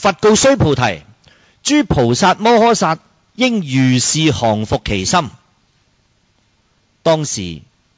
佛告須菩提：諸菩薩摩訶薩應如是降伏其心。當時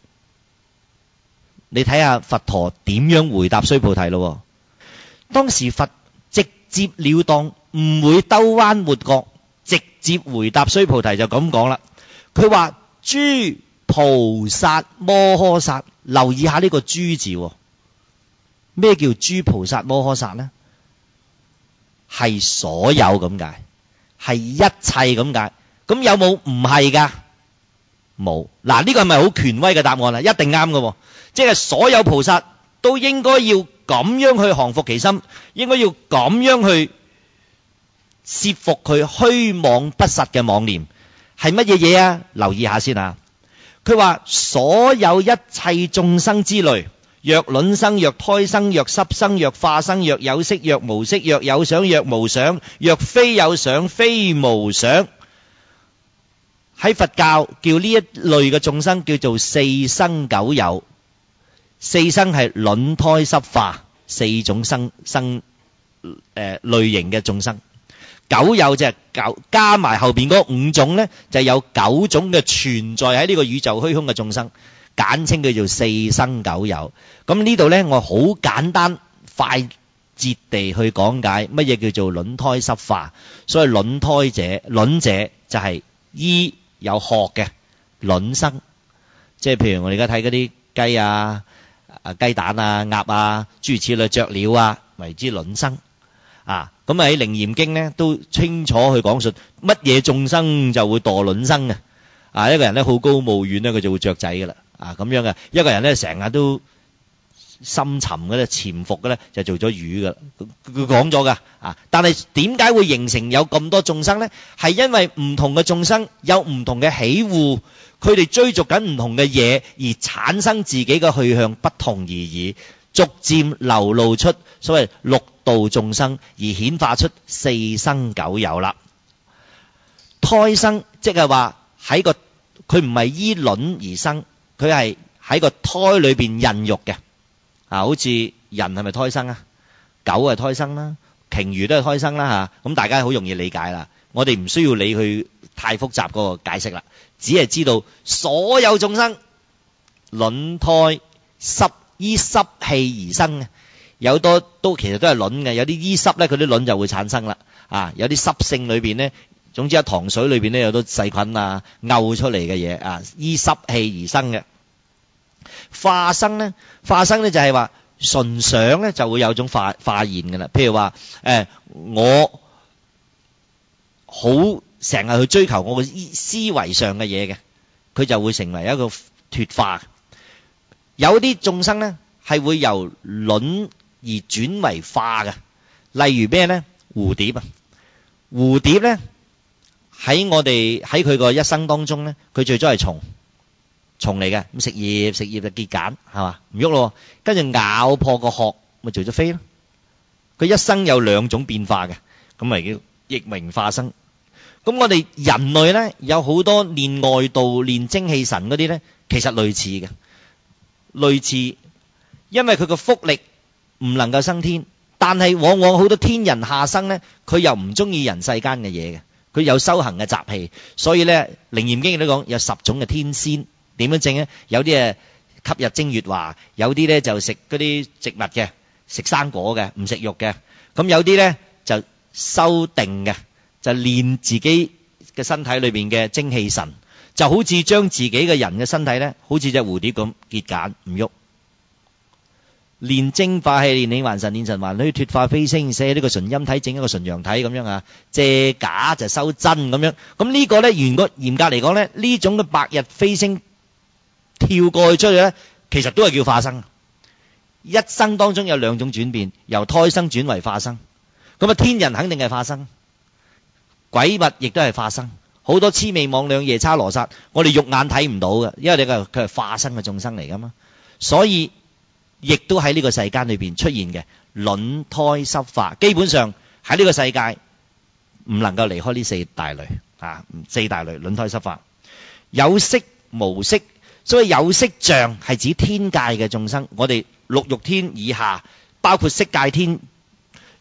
你睇下佛陀點樣回答須菩提咯。當時佛直接了當，唔會兜彎抹角，直接回答須菩提就咁講啦。佢話：諸菩薩摩訶薩，留意下呢個諸字。咩叫諸菩薩摩訶薩呢？係所有咁解，係一切咁解。咁有冇唔係噶？冇。嗱，呢個係咪好權威嘅答案啊？一定啱嘅，即係所有菩薩都應該要咁樣去降伏其心，應該要咁樣去攝服佢虛妄不實嘅妄念。係乜嘢嘢啊？留意下先啊！佢話所有一切眾生之類，若卵生，若胎生，若濕生，若化生，若有色，若無色，若有想，若無想，若非有想，非無想。喺佛教叫呢一類嘅眾生叫做四生九有。四生係卵胎濕化四種類型嘅眾生。九有就係九，加埋後邊嗰五種呢，就有九種嘅存在喺呢個宇宙虛空嘅眾生，簡稱叫做四生九有。咁呢度呢，我好簡單快捷地去講解乜嘢叫做卵胎濕化。所以卵胎者，卵者就係依有殼嘅卵生，即係譬如我哋而家睇嗰啲雞啊、雞蛋啊、鴨啊、諸如此類雀鳥啊，為之卵生。咁喺《楞嚴經》呢都清楚去講述乜嘢眾生就會墮卵生嘅。一個人咧好高騖遠咧，佢就會雀仔噶啦。咁樣嘅一個人咧成日都深沉嘅咧潛伏嘅咧就做咗魚噶啦。佢講咗噶。但係點解會形成有咁多眾生呢？係因為唔同嘅眾生有唔同嘅喜惡，佢哋追逐緊唔同嘅嘢，而產生自己嘅去向不同而已，逐漸流露出所謂六道眾生，而顯化出四生九有啦。胎生即係話喺個佢唔係依卵而生，佢係喺個胎裏邊孕育嘅。好似人係咪胎生啊？狗係胎生啦，鯨魚都係胎生啦。咁大家好容易理解啦。我哋唔需要理佢太複雜嗰個解釋啦，只係知道所有眾生卵胎依濕氣而生嘅。有多都其實都係卵嘅，有啲依濕咧，佢啲卵就會產生啦。有啲濕性裏邊咧，總之喺糖水裏邊咧有好多細菌啊，漚出嚟嘅嘢依濕氣而生嘅。化生咧就係話純想咧就會有種化現嘅啦。譬如話我好成日去追求我嘅思維上嘅嘢嘅，佢就會成為一個脫化。有啲眾生咧係會由卵而轉為化嘅，例如咩咧？蝴蝶蝴蝶咧喺佢個一生當中咧，佢最早係蟲嚟嘅，咁食葉就結繭，係嘛？唔喐咯，跟住咬破個殼，咪做咗飛咯。佢一生有兩種變化嘅，咁咪叫亦名化生。咁我哋人類咧有好多練外道、練精氣神嗰啲咧，其實類似嘅，因為佢個福力唔能夠升天，但係往往好多天人下生咧，佢又唔中意人世間嘅嘢嘅，佢有修行嘅習氣，所以咧《楞嚴經》都講有10種嘅天仙，點樣正咧？有啲吸日精月華，有啲咧就食嗰啲植物嘅，食生果嘅，唔食肉嘅。咁有啲咧就修定嘅，就練自己嘅身體裏邊嘅精氣神，就好似將自己嘅人嘅身體咧，好似隻蝴蝶咁結繭唔喐。練精化氣，練氣還神，練神還虛，脫化飛升，寫呢個純陰體，整一個純陽體咁樣借假就收真咁樣。咁呢個咧，嚴格嚟講咧，呢種嘅白日飛升跳過去出去咧，其實都係叫化生。一生當中有兩種轉變，由胎生轉為化生。咁天人肯定係化生，鬼物亦都係化生。好多魑魅魍魎夜叉羅剎，我哋肉眼睇唔到嘅，因為佢係化生嘅眾生嚟噶嘛。所以亦都喺呢個世間裏邊出現嘅卵胎濕化，基本上喺呢個世界唔能夠離開呢四大類。卵胎濕化，有色無色，所以有色像係指天界嘅眾生，我哋六欲天以下，包括色界天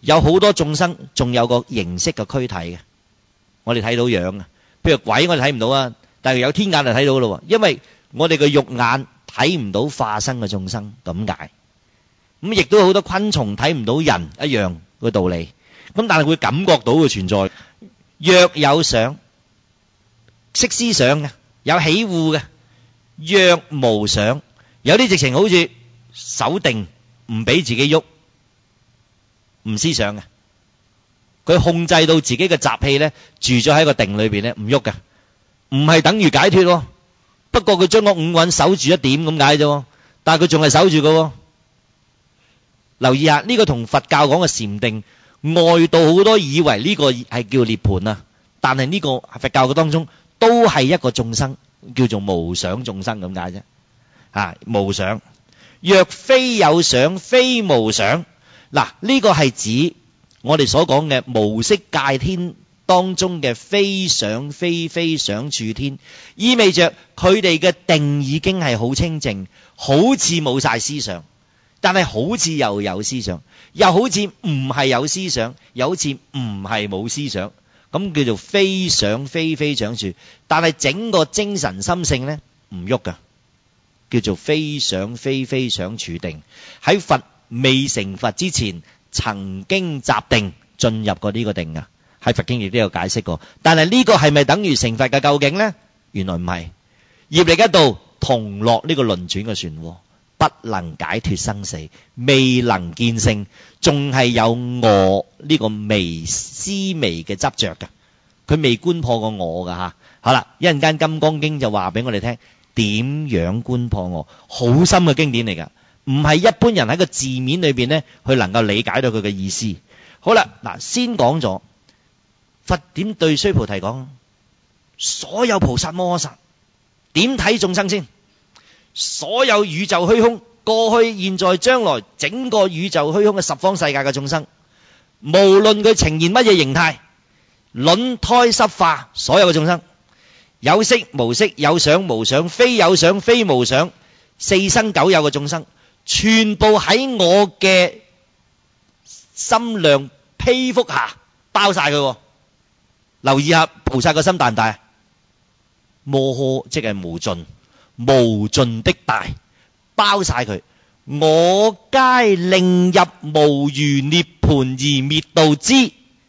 有好多眾生仲有個形式嘅軀體嘅，我哋睇到樣啊。譬如鬼我哋睇唔到啊，但係有天眼就睇到咯，因為我哋嘅肉眼睇唔到化身嘅眾生咁解。咁亦都有好多昆蟲睇唔到人一樣嘅道理。咁但係會感覺到嘅存在，若有想，識思想嘅，有喜惡嘅；若無想，有啲直情好似守定，唔俾自己喐，唔思想嘅。佢控制到自己嘅習氣咧，住咗喺個定裏邊咧，唔喐嘅，唔係等於解脫喎。不過佢將個五蘊守住一點咁解啫，但係佢仲係守住嘅。留意下呢個同佛教講嘅禪定，外道好多以為呢個係叫涅槃啊，但係呢個佛教嘅當中都係一個眾生，叫做無想眾生咁解啫。無想，若非有想，非無想。嗱，呢個係指我哋所講嘅無色界天當中嘅非想非非想處天，意味着佢哋嘅定已經係好清淨，好似冇晒思想，但係好似又有思想，又好似唔係有思想，又好似唔係冇思想，咁叫做非想非非想處。但係整個精神心性呢唔喐噶，叫做非想非非想處定。喺佛未成佛之前，曾經集定進入過呢個定啊，喺佛經亦都有解釋過。但係呢個係咪等於成佛嘅究竟呢？原來唔係，業力一道同落呢個輪轉嘅漩渦，不能解脫生死，未能見性，仲係有我呢個微思微嘅執着嘅，佢未觀破過我噶吓。好啦，一陣間金剛經就話俾我哋聽點樣觀破我，好深嘅經典嚟噶，唔係一般人喺個字面裏邊呢，去能夠理解到佢嘅意思。好啦，嗱，先講咗佛點對須菩提講，所有菩薩摩訶薩點睇眾生先，所有宇宙虛空，過去現在將來，整個宇宙虛空嘅十方世界嘅眾生，無論佢呈現乜嘢形態，卵胎濕化，所有嘅眾生，有色無色，有想無想，非有想非無想，四生九有嘅眾生，全部喺我嘅心量披覆下包晒佢。留意下菩薩個心大唔大？摩訶即係無盡，無盡的大，包晒佢。我皆令入無餘涅槃而滅度之。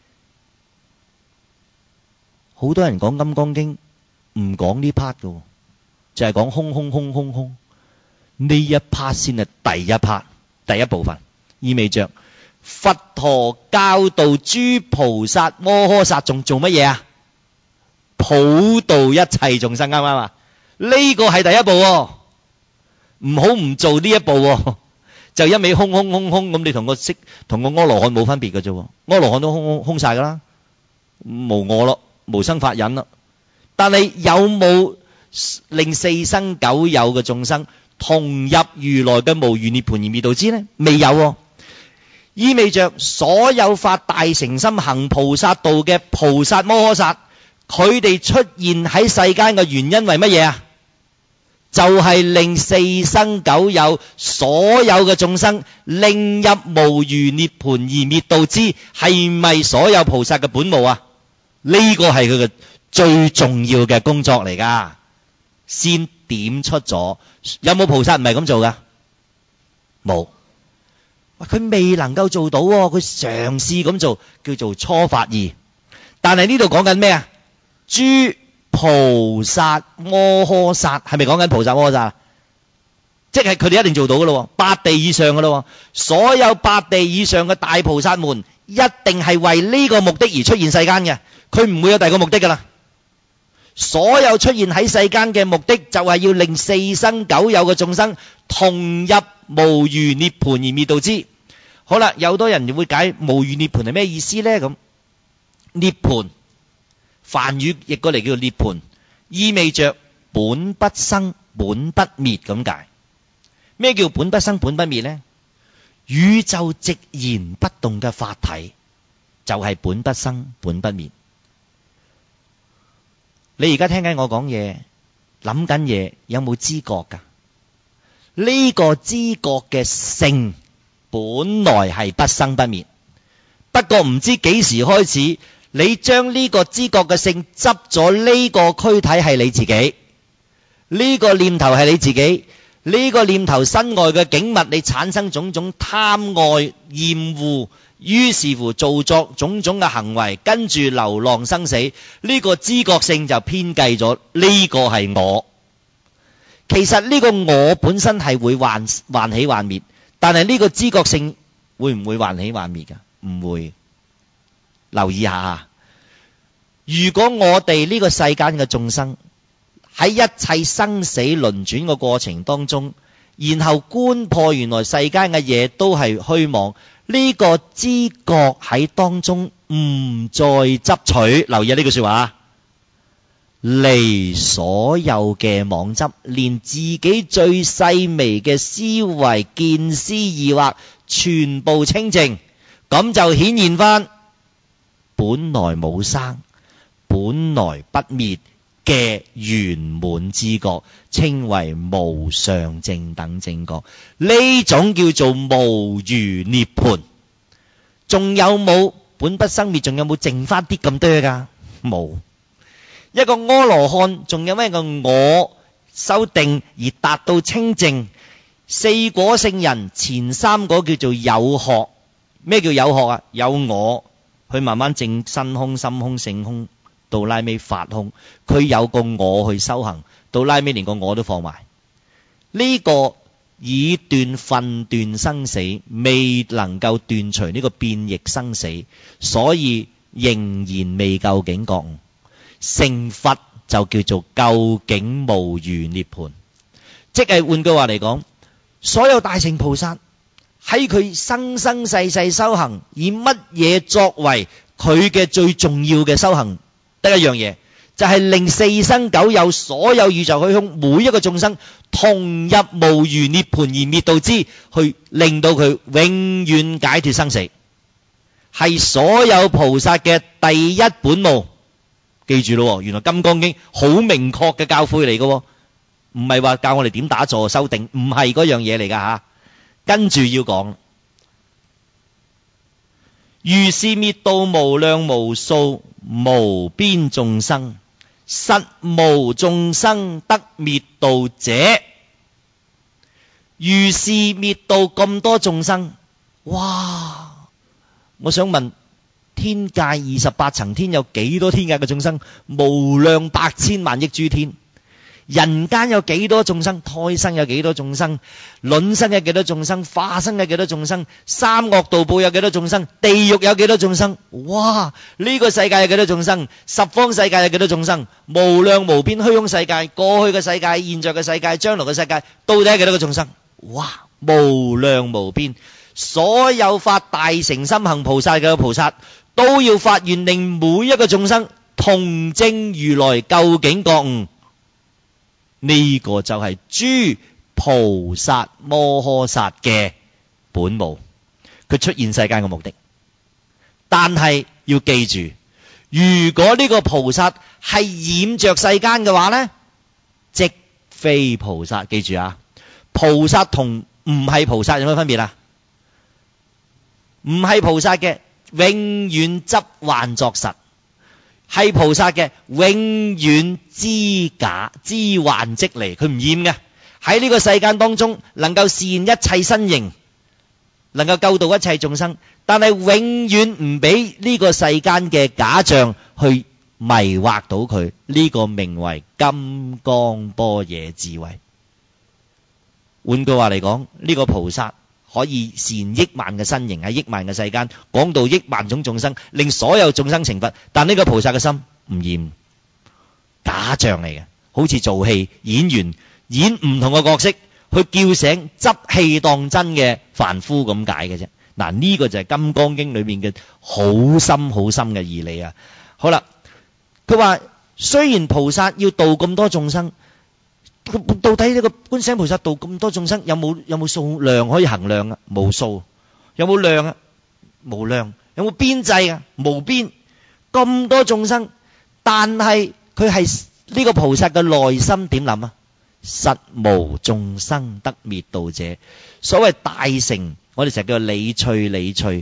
好多人講金剛經唔講呢 part 嘅，就係講空空空空空。呢一 part 先係第一 part， 第一部分，意味着佛陀教導諸菩薩摩訶薩眾做乜嘢啊？普度一切眾生，啱唔啱啊？呢個係第一步喎，唔好唔做呢一步喎，就一味空空空空咁，你同個阿羅漢冇分別嘅啫。阿羅漢都空晒噶啦，無我咯，無生法忍咯。但係有冇令四生九有嘅眾生同入如來嘅無餘涅槃而滅度之呢？未有喎。意味着所有發大乘心行菩薩道嘅菩薩摩訶薩，佢哋出現喺世間嘅原因為乜嘢啊？就係令四生九有所有嘅眾生令入無餘涅槃而滅度之，係咪所有菩薩嘅本務啊？呢個係佢嘅最重要嘅工作嚟噶，先點出咗。有冇菩薩唔係咁做噶？冇。佢未能夠做到，佢嘗試咁做，叫做初發意。但係呢度講緊咩啊？諸菩薩摩訶薩，係咪講緊菩薩摩訶薩？即係佢哋一定做到噶咯，八地以上噶咯。所有八地以上嘅大菩薩們，一定係為呢個目的而出現世間嘅，佢唔會有第二個目的噶啦。所有出現喺世間嘅目的，就係要令四生九有嘅眾生同入無餘涅槃而滅度之。好啦，有多人會解無餘涅槃係咩意思呢？咁涅槃梵語譯過嚟叫做涅槃，意味着本不生本不滅咁解。咩叫本不生本不滅呢？宇宙寂然不動嘅法體就係本不生本不滅。你而家聽緊我講嘢，諗緊嘢，有冇知覺噶？呢個知覺嘅性本來係不生不滅， 不過唔知幾時開始，你將呢個知覺嘅性執咗呢個軀體係你自己，呢個念頭係你自己，呢個念頭身外嘅景物，你產生種種貪愛厭惡，於是乎做作種種嘅行為，跟住流浪生死，呢個知覺性就偏計咗呢個係我。其實呢個我本身係會幻起幻滅，但係呢個知覺性會唔會幻起幻滅㗎？唔會。留意下，如果我哋呢個世間嘅眾生喺一切生死輪轉嘅過程當中，然後觀破原來世間嘅嘢都係虛妄，呢個知覺喺當中唔再執取。留意呢句說話，離所有嘅妄執，連自己最細微嘅思維見思意惑全部清淨，咁就顯現翻本來冇生本來不滅嘅圓滿知覺，稱為無上正等正覺。呢種叫做無餘涅槃。仲有冇本不生滅？仲有冇剩翻啲咁多噶？冇。一個阿羅漢仲有咩個我修定而達到清淨？四果聖人前三果叫做有學。咩叫有學啊？有我去慢慢證身空心空性空，到拉尾法空。佢有個我去修行，到拉尾連個我都放埋。呢個已斷分斷生死，未能夠斷除呢個變異生死，所以仍然未究竟覺悟。成佛就叫做究竟無餘涅槃。即係換句話嚟講，所有大乘菩薩喺佢生生世世修行，以乜嘢作為佢嘅最重要嘅修行？得一樣嘢，就係令四生九有所有宇宙虛空每一個眾生同入無餘涅槃而滅度之，去令到佢永遠解脫生死，係所有菩薩嘅第一本務。記住咯，原來《金剛經》好明確嘅教誨嚟嘅，唔係話教我哋點打坐修定，唔係嗰樣嘢嚟噶吓。跟住要講，如是滅度無量無數無邊眾生，實無眾生得滅度者。如是滅度咁多眾生，哇！我想問，天界28層天有幾多天界嘅眾生？無量百千萬億諸天。人間有幾多眾生？胎生有幾多眾生？卵生有幾多眾生？化生有幾多眾生？三惡道報有幾多眾生？地獄有幾多眾生？哇！呢個世界有幾多眾生？十方世界有幾多眾生？無量無邊虛空世界，過去嘅世界、現在嘅世界、將來嘅世界，到底係幾多個眾生？哇！無量無邊。所有發大乘心行菩薩嘅菩薩，都要發願令每一個眾生同證如來究竟覺悟。呢個就係諸菩薩摩訶薩嘅本務，佢出現世間嘅目的。但係要記住，如果呢個菩薩係染着世間嘅話呢，即非菩薩。記住啊，菩薩同唔係菩薩有咩分別啊？唔係菩薩嘅永遠執幻作實，係菩薩嘅永遠知假知幻即離，佢唔厭嘅。喺呢個世間當中能夠示現一切身形，能夠救度一切眾生，但係永遠唔俾呢個世間嘅假象去迷惑到佢。呢個名為金剛般若智慧。換句話嚟講，呢個菩薩可以示現億萬嘅身形，喺億萬嘅世間講到億萬種眾生，令所有眾生成佛。但呢個菩薩嘅心唔厭，假象嚟嘅，好似做戲演員演唔同嘅角色，去叫醒執戲當真嘅凡夫咁解嘅啫。嗱，呢個就係《金剛經》裏面嘅好深好深嘅義理啊。好啦，佢話雖然菩薩要度咁多眾生，到底呢個觀世音菩薩度咁多眾生有冇數量可以衡量啊？無數。有冇量啊？無量。有冇邊際啊？無邊。咁多眾生，但係佢係呢個菩薩嘅內心點諗啊？實無眾生得滅度者。所謂大乘，我哋成日叫理趣，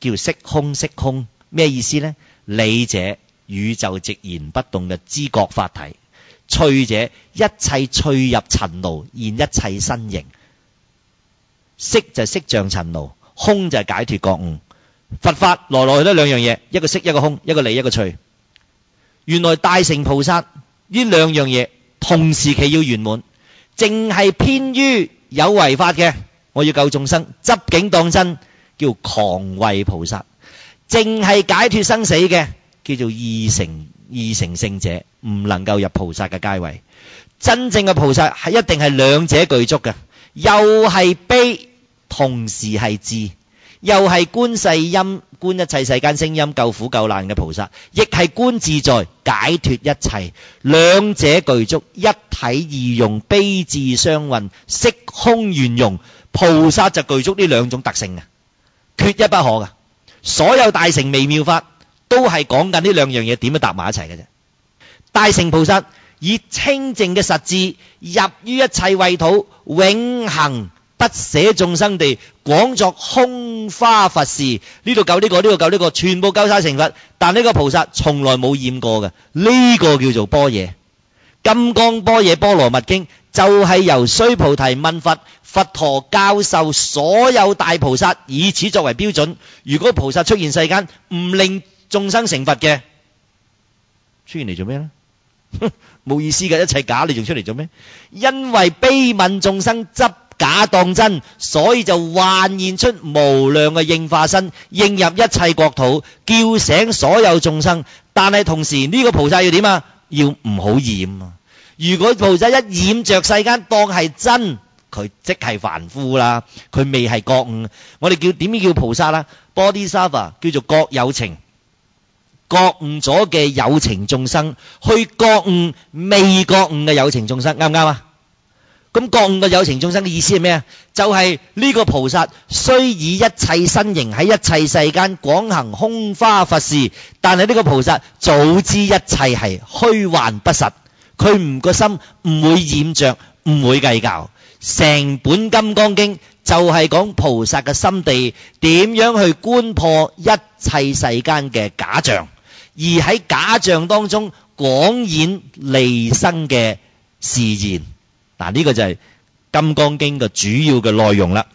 叫色空色空，咩意思呢？理者宇宙寂然不動嘅知覺法體，趣者一切趣入塵勞，現一切身形。色就係色像塵勞，空就係解脫覺悟。佛法來來去都兩樣嘢，一個色一個空，一個理一個趣。原來大乘菩薩呢兩樣嘢同時期要圓滿，淨係偏於有為法嘅，我要救眾生，執境當真，叫狂慧菩薩；淨係解脫生死嘅，叫做二乘聖者，唔能夠入菩薩嘅階位。真正嘅菩薩係一定係兩者具足嘅，又係悲，同時係智。又係觀世音，觀一切世間聲音，救苦救難嘅菩薩，亦係觀自在，解脫一切，兩者具足，一體二用，悲智雙運，色空圓融。菩薩就具足呢兩種特性嘅，缺一不可嘅。所有大乘微妙法都係講緊呢兩樣嘢點樣搭埋一齊嘅啫。大乘菩薩以清淨嘅實智入於一切穢土，永恆不捨眾生地廣作空花佛事，呢度救呢個，呢度救呢個，全部救晒成佛。但呢個菩薩從來冇染過嘅，呢個叫做般若。金剛般若波羅蜜經就係由須菩提問佛，佛陀教授所有大菩薩，以此作為標準。如果菩薩出現世間唔令眾生成佛嘅，出現嚟做咩呢？冇意思嘅，一切假，你仲出嚟做咩？因為悲憫眾生執假當真，所以就幻現出無量嘅應化身，應入一切國土，叫醒所有眾生。但係同時呢個菩薩要點啊？要唔好染啊！如果菩薩一染着世間當係真，佢即係凡夫啦，佢未係覺悟。我哋叫點樣叫菩薩啦？Bodhisattva叫做覺有情，覺悟咗嘅有情眾生去覺悟未覺悟嘅有情眾生，啱唔啱啊？咁覺悟嘅有情眾生嘅意思係咩啊？就係呢個菩薩雖以一切身形喺一切世間廣行空花佛事，但係呢個菩薩早知一切係虛幻不實，佢唔個心唔會染着，唔會計較。成本金剛經就係講菩薩嘅心地點樣去觀破一切世間嘅假象，而喺假象當中廣演利生嘅示現。嗱，呢個就係《金剛經》嘅主要嘅內容啦。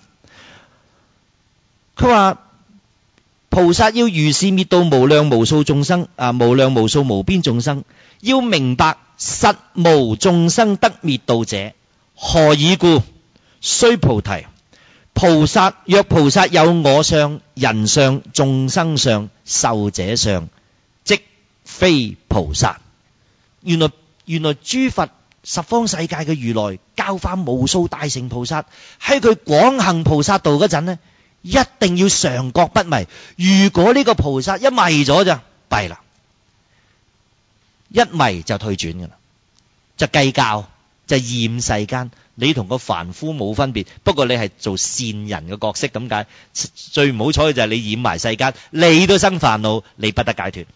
佢話菩薩要如是滅度無量無數眾生，無量無數無邊眾生，要明白實無眾生得滅度者，何以故？須菩提，菩薩若菩薩有我相、人相、眾生相、壽者相，即非菩薩。原來諸佛十方世界嘅如來教化無數大乘菩薩，喺佢廣行菩薩道嗰陣呢，一定要常覺不迷。如果呢個菩薩一迷咗就弊啦，一迷就退轉噶啦，就計較，就厭世間。你同個凡夫冇分別，不過你係做善人嘅角色咁解。最唔好彩嘅就係你染埋世間，你都生煩惱，你不得解脫。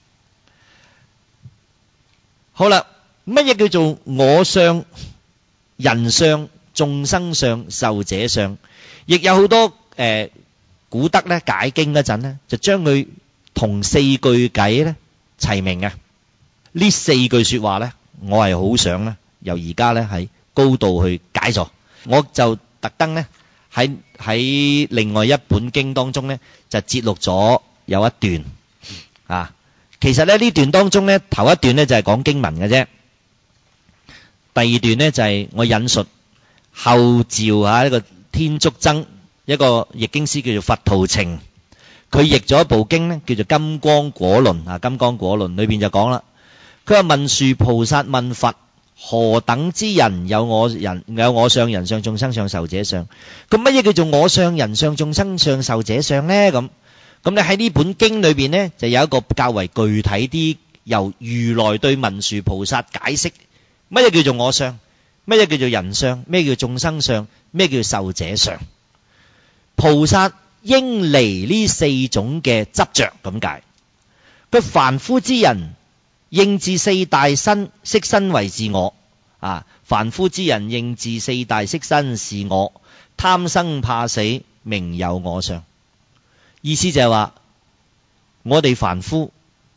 好啦。乜嘢叫做我相、人相、眾生相、壽者相？亦有好多古德咧解經嗰陣咧，就將佢同四句偈咧齊名啊！呢四句說話咧，我係好想咧由而家咧喺高度去解咗。我就特登咧喺另外一本經當中咧就節錄咗有一段啊。其實咧呢段當中咧頭一段咧就係講經文嘅啫。第二段呢，就係我引述後趙一個天竺僧一個譯經師叫做佛圖澄，佢譯咗一部經呢叫做《金剛果論》啊，《金剛果論》裏邊就講啦，佢話文殊菩薩問佛：何等之人有我相、人相、眾生相、壽者相？咁乜嘢叫做我相、人相、眾生相、壽者相呢？咁你喺呢本經裏邊呢，就有一個較為具體啲，由如來對文殊菩薩解釋。乜嘢叫做我相？乜嘢叫做人相？咩叫眾生相？咩叫壽者相？菩薩應離呢四種嘅執着咁解。佢凡夫之人應自四大身色身為自我啊！凡夫之人應自四大色身是我，貪生怕死，名有我相。 意思就係話，我哋凡夫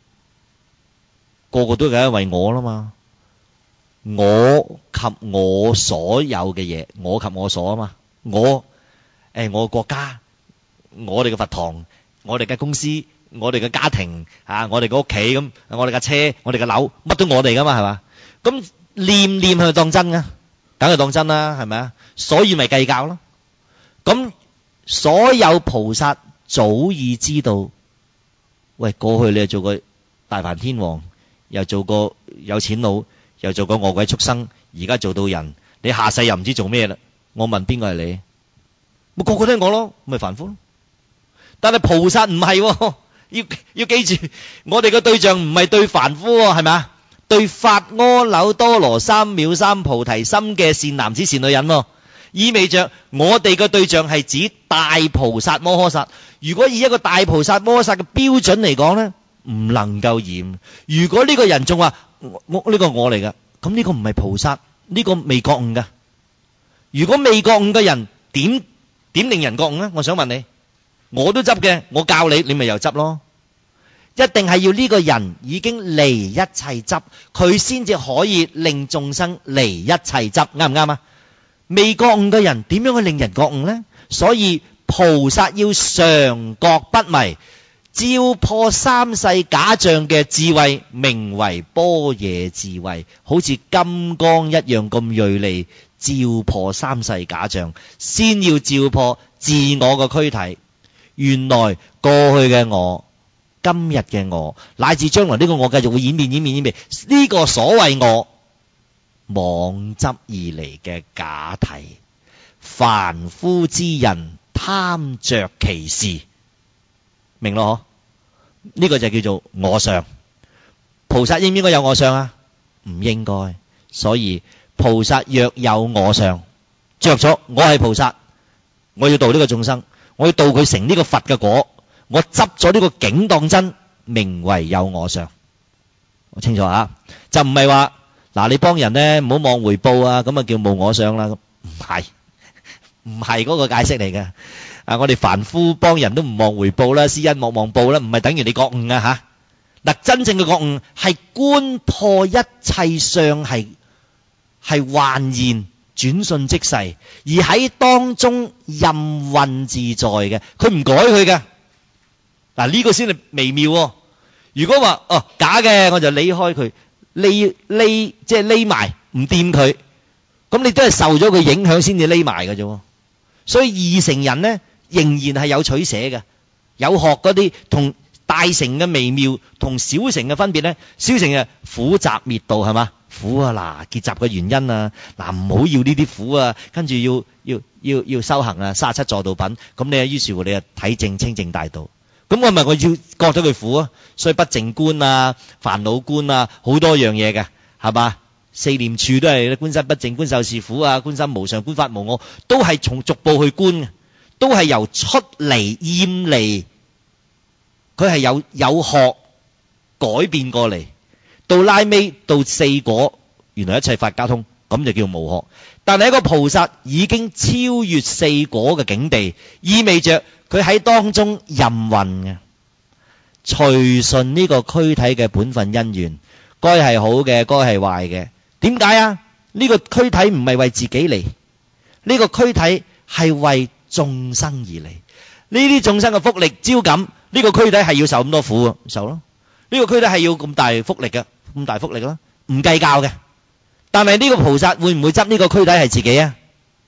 個個都係因為我啦嘛，我及我所有嘅嘢，我及我所啊嘛，我嘅國家，我哋嘅佛堂，我哋嘅公司，我哋嘅家庭啊，我哋嘅屋企咁，我哋嘅車，我哋嘅樓，乜都我哋噶嘛，係嘛？咁念念係咪當真噶？梗係當真啦，係咪啊？所以咪計較咯。咁所有菩薩早已知道，喂，過去你又做過大梵天王，又做過有錢佬，又做過餓鬼畜生，而家做到人，你下世又唔知做咩啦。我問邊個係你？咪個個都係我咯，咪凡夫咯。但係菩薩唔係喎，要記住，我哋嘅對象唔係對凡夫喎，係咪啊？對發阿耨多羅三藐三菩提心嘅善男子善女人喎，意味着我哋嘅對象係指大菩薩摩訶薩。如果以一個大菩薩摩訶薩嘅標準嚟講咧，唔能夠染。如果呢個人仲話我呢個我嚟噶，咁呢個唔係菩薩，呢個未覺悟噶。如果未覺悟嘅人點令人覺悟咧？我想問你，我都執嘅，我教你，你咪又執咯。一定係要呢個人已經離一切執，佢先至可以令眾生離一切執，啱唔啱啊？未覺悟嘅人點樣去令人覺悟呢？所以菩薩要常覺不迷，照破三世假象嘅智慧，名為般若智慧，好似金剛一樣咁銳利，照破三世假象。先要照破自我嘅軀體，原來過去嘅我，今日嘅我，乃至將來呢個我繼續會演變。呢個所謂我，妄執而嚟嘅假體，凡夫之人貪着其事，明咯？呢個就叫做我相。菩薩應唔應該有我相啊？唔應該。所以菩薩若有我相，着咗我係菩薩，我要度呢個眾生，我要度佢成呢個佛嘅果，我執咗呢個境當真，名為有我相。我清楚啊，就唔係話嗱，你幫人咧唔好望回報啊，咁啊叫無我相啦。唔係嗰個解釋嚟嘅。啊，我哋凡夫幫人都唔望回報啦，施恩莫望報啦，唔係等於你覺悟啊吓。嗱，真正嘅覺悟係觀破一切相係幻現轉瞬即逝，而喺當中任運自在嘅，佢唔改佢嘅。嗱，呢個先係微妙喎。如果話假嘅，我就離開佢，即係匿埋唔掂佢，咁你都係受咗佢影響先至匿埋嘅啫。所以二乘人呢，仍然係有取捨嘅，有學嗰啲同大乘嘅微妙同小乘嘅分別呢。小乘啊苦集滅道係嘛，苦啊嗱結集嘅原因啊，嗱唔好要呢啲苦啊，跟住要修行啊，37助道品，咁你於是乎你啊體證清淨大道。咁我咪我要覺得佢苦啊，所以不淨觀啊、煩惱觀啊，好多樣嘢嘅，係嘛？四念處都係觀身不淨、觀受是苦啊、觀身無常、觀法無我，都係從逐步去觀嘅，都係由出離厭離，佢係有學改變過嚟，到拉尾到四果，原來一切法皆通，咁就叫無學。但係一個菩薩已經超越四果嘅境地，意味着佢喺當中任運嘅，隨順呢個軀體嘅本分因緣，該係好嘅，該係壞嘅。點解啊？呢個軀體唔係為自己嚟，呢個軀體係為眾生而嚟。呢啲眾生嘅福力招感，呢個軀體係要受咁多苦啊，受咯。呢個軀體係要咁大福力嘅，咁大福力啦，唔計較嘅。但係呢個菩薩會唔會執呢個軀體係自己啊？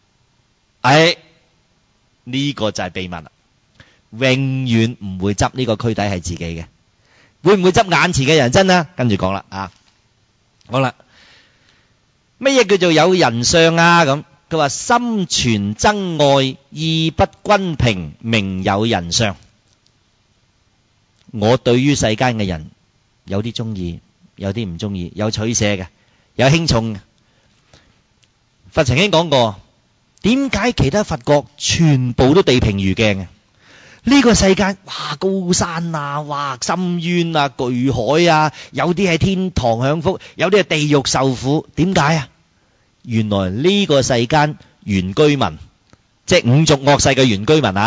呢個就係秘密啦，永遠唔會執呢個軀體係自己嘅。會唔會執眼前嘅人真啊？跟住講啦啊，好啦，乜嘢叫做有人相啊？咁佢話心存憎愛，意不均平，名有人相。我對於世間嘅人有啲中意，有啲唔中意，有取捨嘅，有輕重嘅。佛曾經講過，點解其他佛國全部都地平如鏡嘅？呢個世界哇，高山啊，哇，深淵啊，巨海啊，有啲係天堂享福，有啲係地獄受苦。點解啊？原來呢個世間原居民，即係五濁惡世嘅原居民啊，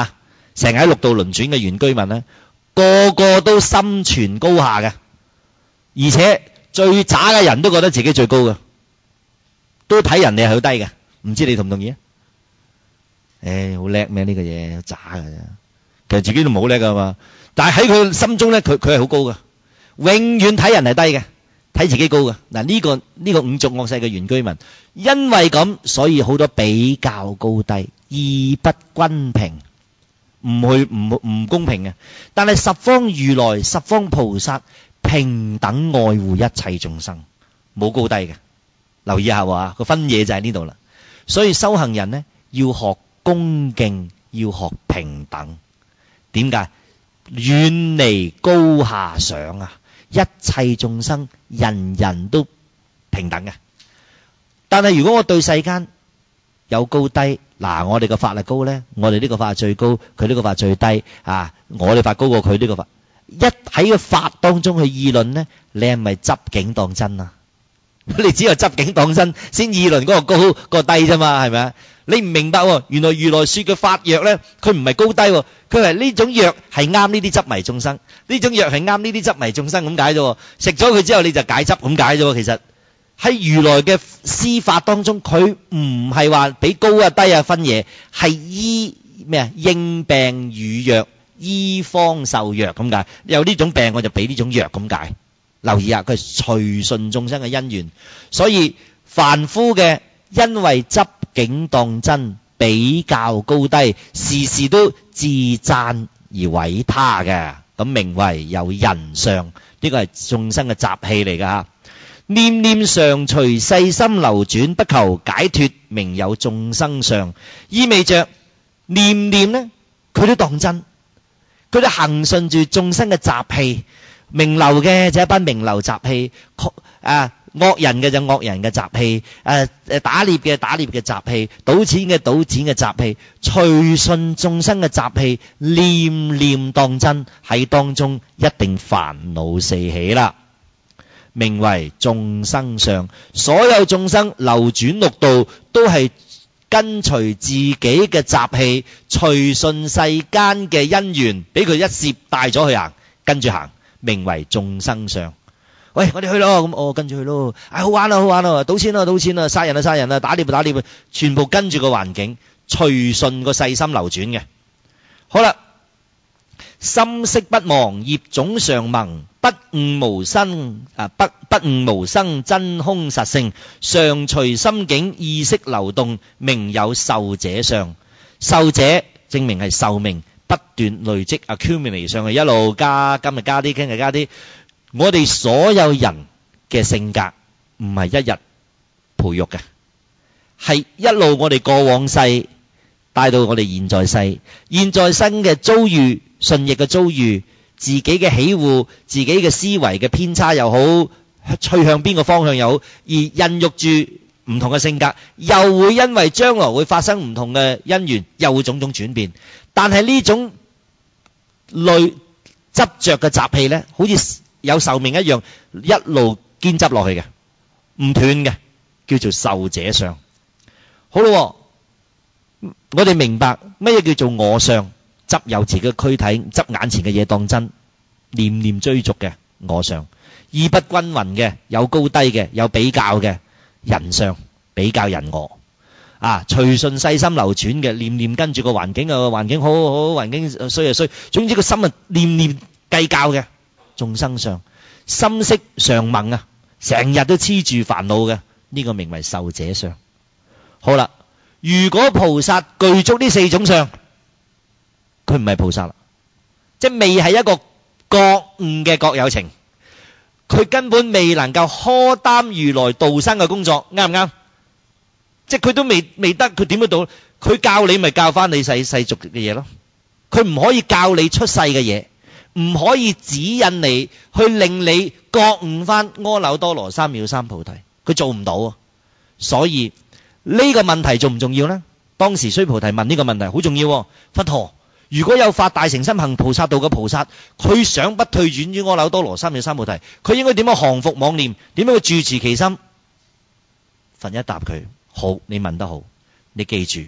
成日喺六道輪轉嘅原居民咧，個個都心存高下嘅，而且最渣嘅人都覺得自己最高嘅，都睇人哋係好低嘅。唔知你同唔同意啊？好叻咩呢個嘢？好渣㗎啫，其實自己都唔好叻噶嘛。但係喺佢心中咧，佢係好高嘅，永遠睇人係低嘅，睇自己高嘅。嗱，呢個五濁惡世嘅原居民，因為咁，所以好多比較高低，義不均平，唔公平嘅。但係十方如來、十方菩薩平等愛護一切眾生，冇高低嘅。留意下喎，個分野就喺呢度啦。所以修行人呢，要學恭敬，要學平等。點解？遠離高下想啊！一切眾生人人都平等嘅。但係如果我對世間有高低，嗱，我哋個法係高呢，我哋呢個法係最高，佢呢個法最低啊！我哋法高過佢呢個法，一喺個法當中去議論呢，你係咪執境當真啊？你只有執境當真先議論嗰個高個低啫嘛，係咪啊？你唔明白喎，原來如來說嘅法藥咧，佢唔係高低喎，佢係呢種藥係啱呢啲執迷眾生，呢種藥係啱呢啲執迷眾生咁解啫。食咗佢之後你就解執咁解啫。其實喺如來嘅施法當中，佢唔係話俾高啊低啊分野，係醫咩啊？應病與藥，醫方受藥咁解。有呢種病我就俾呢種藥咁解。留意下，佢係隨順眾生嘅因緣，所以凡夫嘅因為執境當真，比較高低，時時都自讚而毀他嘅，咁名為有人相。呢個係眾生嘅習氣嚟㗎吓。念念常隨世心流轉，不求解脫，名有眾生相。意味着念念呢，佢都當真，佢都行順住眾生嘅習氣。名流嘅就一班名流習氣，惡人嘅就惡人嘅習氣，打獵嘅打獵嘅習氣，賭錢嘅賭錢嘅習氣，隨順眾生嘅習氣，念念當真，喺當中一定煩惱四起啦。名為眾生相。所有眾生流轉六道，都係跟隨自己嘅習氣，隨順世間嘅因緣，俾佢一攝帶咗去行，跟住行。名為眾生相。喂，我哋去咯，咁跟住去咯。好玩啦，好玩啦，賭錢啦，賭錢啦，殺人啦，殺人啦，打獵打獵，全部跟住個環境，隨順個世心流轉嘅。好啦，心識不忘，業種常萌，不悟無生不悟無生，真空實性，常隨心境意識流動，名有壽者相。壽者證明係壽命。不斷累積 accumulate 上去，一路加，今日加啲，聽日加啲。我哋所有人嘅性格唔係一日培育嘅，係一路我哋過往世帶到我哋現在世，現在生嘅遭遇、順逆嘅遭遇、自己嘅喜惡、自己嘅思維嘅偏差又好，趨向邊個方向又好，而孕育住唔同嘅性格，又會因為將來會發生唔同嘅因緣，又會種種轉變。但係呢種類執着嘅習氣呢，好似有壽命一樣，一路堅執落去嘅，唔斷嘅，叫做壽者相。好咯，我哋明白乜嘢叫做我相，執有自己嘅軀體，執眼前嘅嘢當真，念念追逐嘅我相。意不均勻嘅，有高低嘅，有比較嘅人相，比較人我。隨順世心流轉嘅，念念跟住個環境，環境好好好，環境衰就衰，總之個心啊念念計較嘅眾生相。心識常萌啊，成日都黐住煩惱嘅，呢個名為壽者相。好啦，如果菩薩具足呢四種相，佢唔係菩薩啦，即係未係一個覺悟嘅覺有情，佢根本未能夠荷擔如來度生嘅工作，啱唔啱？即係佢都未得，佢點樣到？佢教你咪教翻你世俗嘅嘢咯。佢唔可以教你出世嘅嘢，唔可以指引你去令你覺悟翻阿耨多羅三藐三菩提。佢做唔到啊。所以呢個問題重唔重要呢？當時須菩提問呢個問題好重要。佛陀，如果有發大乘心行菩薩道嘅菩薩，佢想不退轉於阿耨多羅三藐三菩提，佢應該點樣降伏妄念？點樣去住持其心？佛一答佢。好，你問得好。你記住，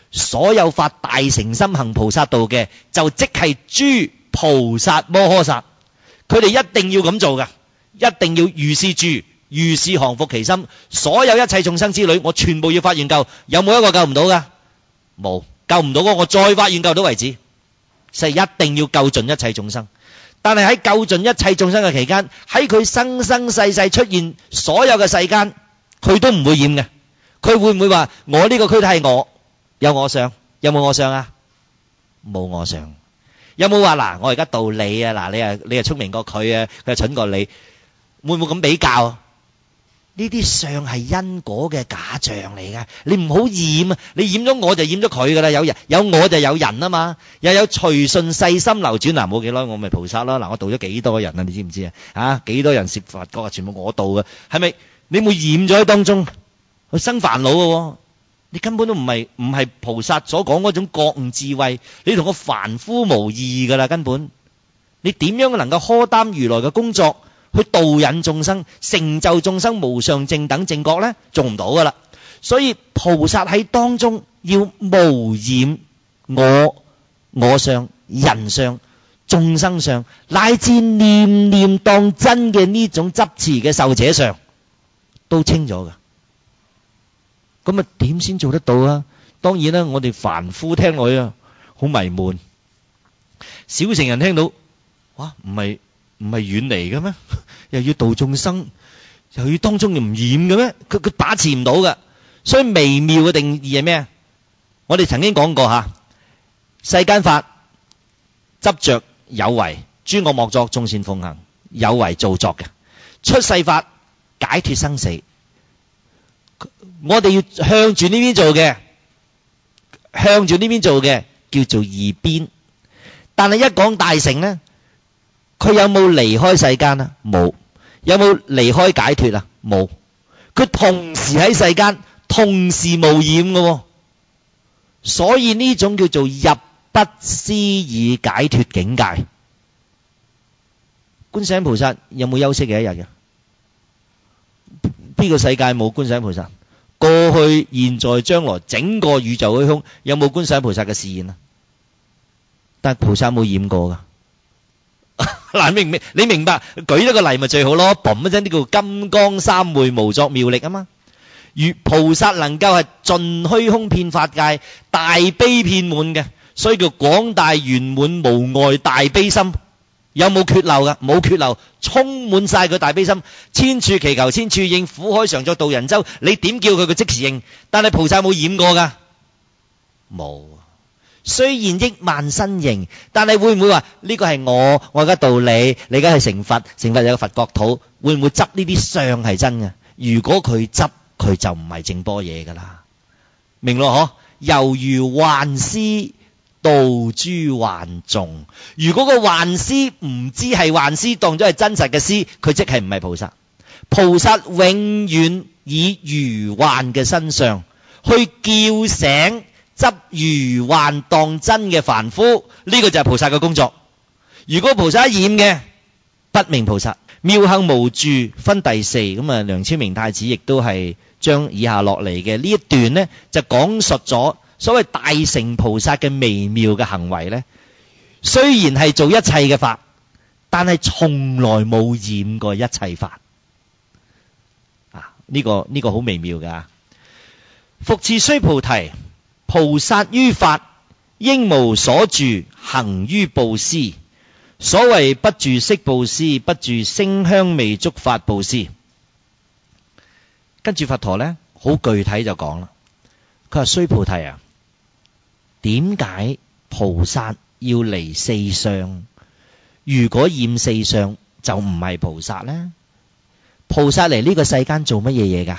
所有發大乘心行菩薩道嘅，就即係諸菩薩摩訶薩。佢哋一定要咁做㗎，一定要如是住，如是降伏其心。所有一切眾生之類，我全部要發願救。有冇一個救唔到㗎？冇，救唔到嗰個，我再發願救到為止。所以一定要救盡一切眾生。但係喺救盡一切眾生嘅期間，喺佢生生世世出現所有嘅世間，佢都唔會染嘅。佢會唔會話我呢個軀體係我，有我相？有冇我相啊？冇我相。有冇話嗱，我而家度你啊，嗱你係聰明過佢啊，佢係蠢過你，會唔會咁比較？呢啲相係因果嘅假象嚟㗎，你唔好染啊！你染咗我就染咗佢噶啦，有我就有人啊嘛，又有隨順世心流轉嗱，冇幾耐我咪菩薩啦，嗱我度咗幾多人啊？你知唔知啊？啊幾多人涉佛國啊？全部我度嘅，係咪？你冇染咗喺當中，去生煩惱嘅喎，你根本都唔係菩薩所講嗰種覺悟智慧，你同個凡夫無異噶啦，根本你點樣能夠荷擔如來嘅工作？去導引眾生，成就眾生無上正等正覺呢，做唔到噶啦。所以菩薩喺當中要無染我相、人相、眾生相，乃至念念當真嘅呢種執持嘅受者相，都清咗噶。咁啊，點先做得到啊？當然啦，我哋凡夫聽落去啊，好迷悶。小乘人聽到，哇，唔係遠離嘅咩？又要度眾生，又要當中唔染嘅咩？佢把持唔到噶。所以微妙嘅定義係咩？我哋曾經講過吓，世間法執着有為，諸惡莫作，眾善奉行，有為造作嘅。出世法解脫生死，我哋要向住呢邊做嘅，叫做二邊。但係一講大乘呢，佢有冇離開世間啊？冇。有冇離開解脫啊？冇。佢同時喺世間，同時無染嘅，所以呢種叫做入不思議解脫境界。觀世音菩薩有冇休息嘅一日嘅？邊個世界冇觀世音菩薩？過去、現在、將來，整個宇宙虛空有冇觀世音菩薩嘅示現啊？但係菩薩冇染過噶。嗱，你明白？舉一個例咪最好咯，嘣一聲呢叫金剛三昧無作妙力啊嘛。如菩薩能夠係盡虛空遍法界，大悲遍滿嘅，所以叫廣大圓滿無礙大悲心。有冇缺漏噶？冇缺漏，充滿晒佢大悲心，千處祈求千處應，苦海常作渡人舟。你點叫佢佢即時應？但係菩薩冇染過噶，冇。雖然億萬身形，但係會唔會話呢個係我而家道理，你而家係成佛有個佛國土，會唔會執呢啲相係真嘅？如果佢執，佢就唔係正般若噶啦，明咯嗬？猶如幻師度諸幻眾，如果個幻師唔知係幻師，當咗係真實嘅師，佢即係唔係菩薩。菩薩永遠以如幻嘅身相去叫醒執如幻當真嘅凡夫，呢個就係菩薩嘅工作。如果菩薩染嘅，不名菩薩。妙行無住分第四，咁啊梁超明太子亦都係將以下落嚟嘅呢一段呢，就講述咗所謂大乘菩薩嘅微妙嘅行為呢，雖然係做一切嘅法，但係從來冇染過一切法。呢個好微妙㗎。復次須菩提，菩薩於法應無所住，行於布施。所謂不住色布施，不住聲香味觸法布施。跟住佛陀呢，好具體就講啦，佢話須菩提啊，點解菩薩要離四相？如果染四相就唔係菩薩呢？菩薩嚟呢個世間做乜嘢嘢噶？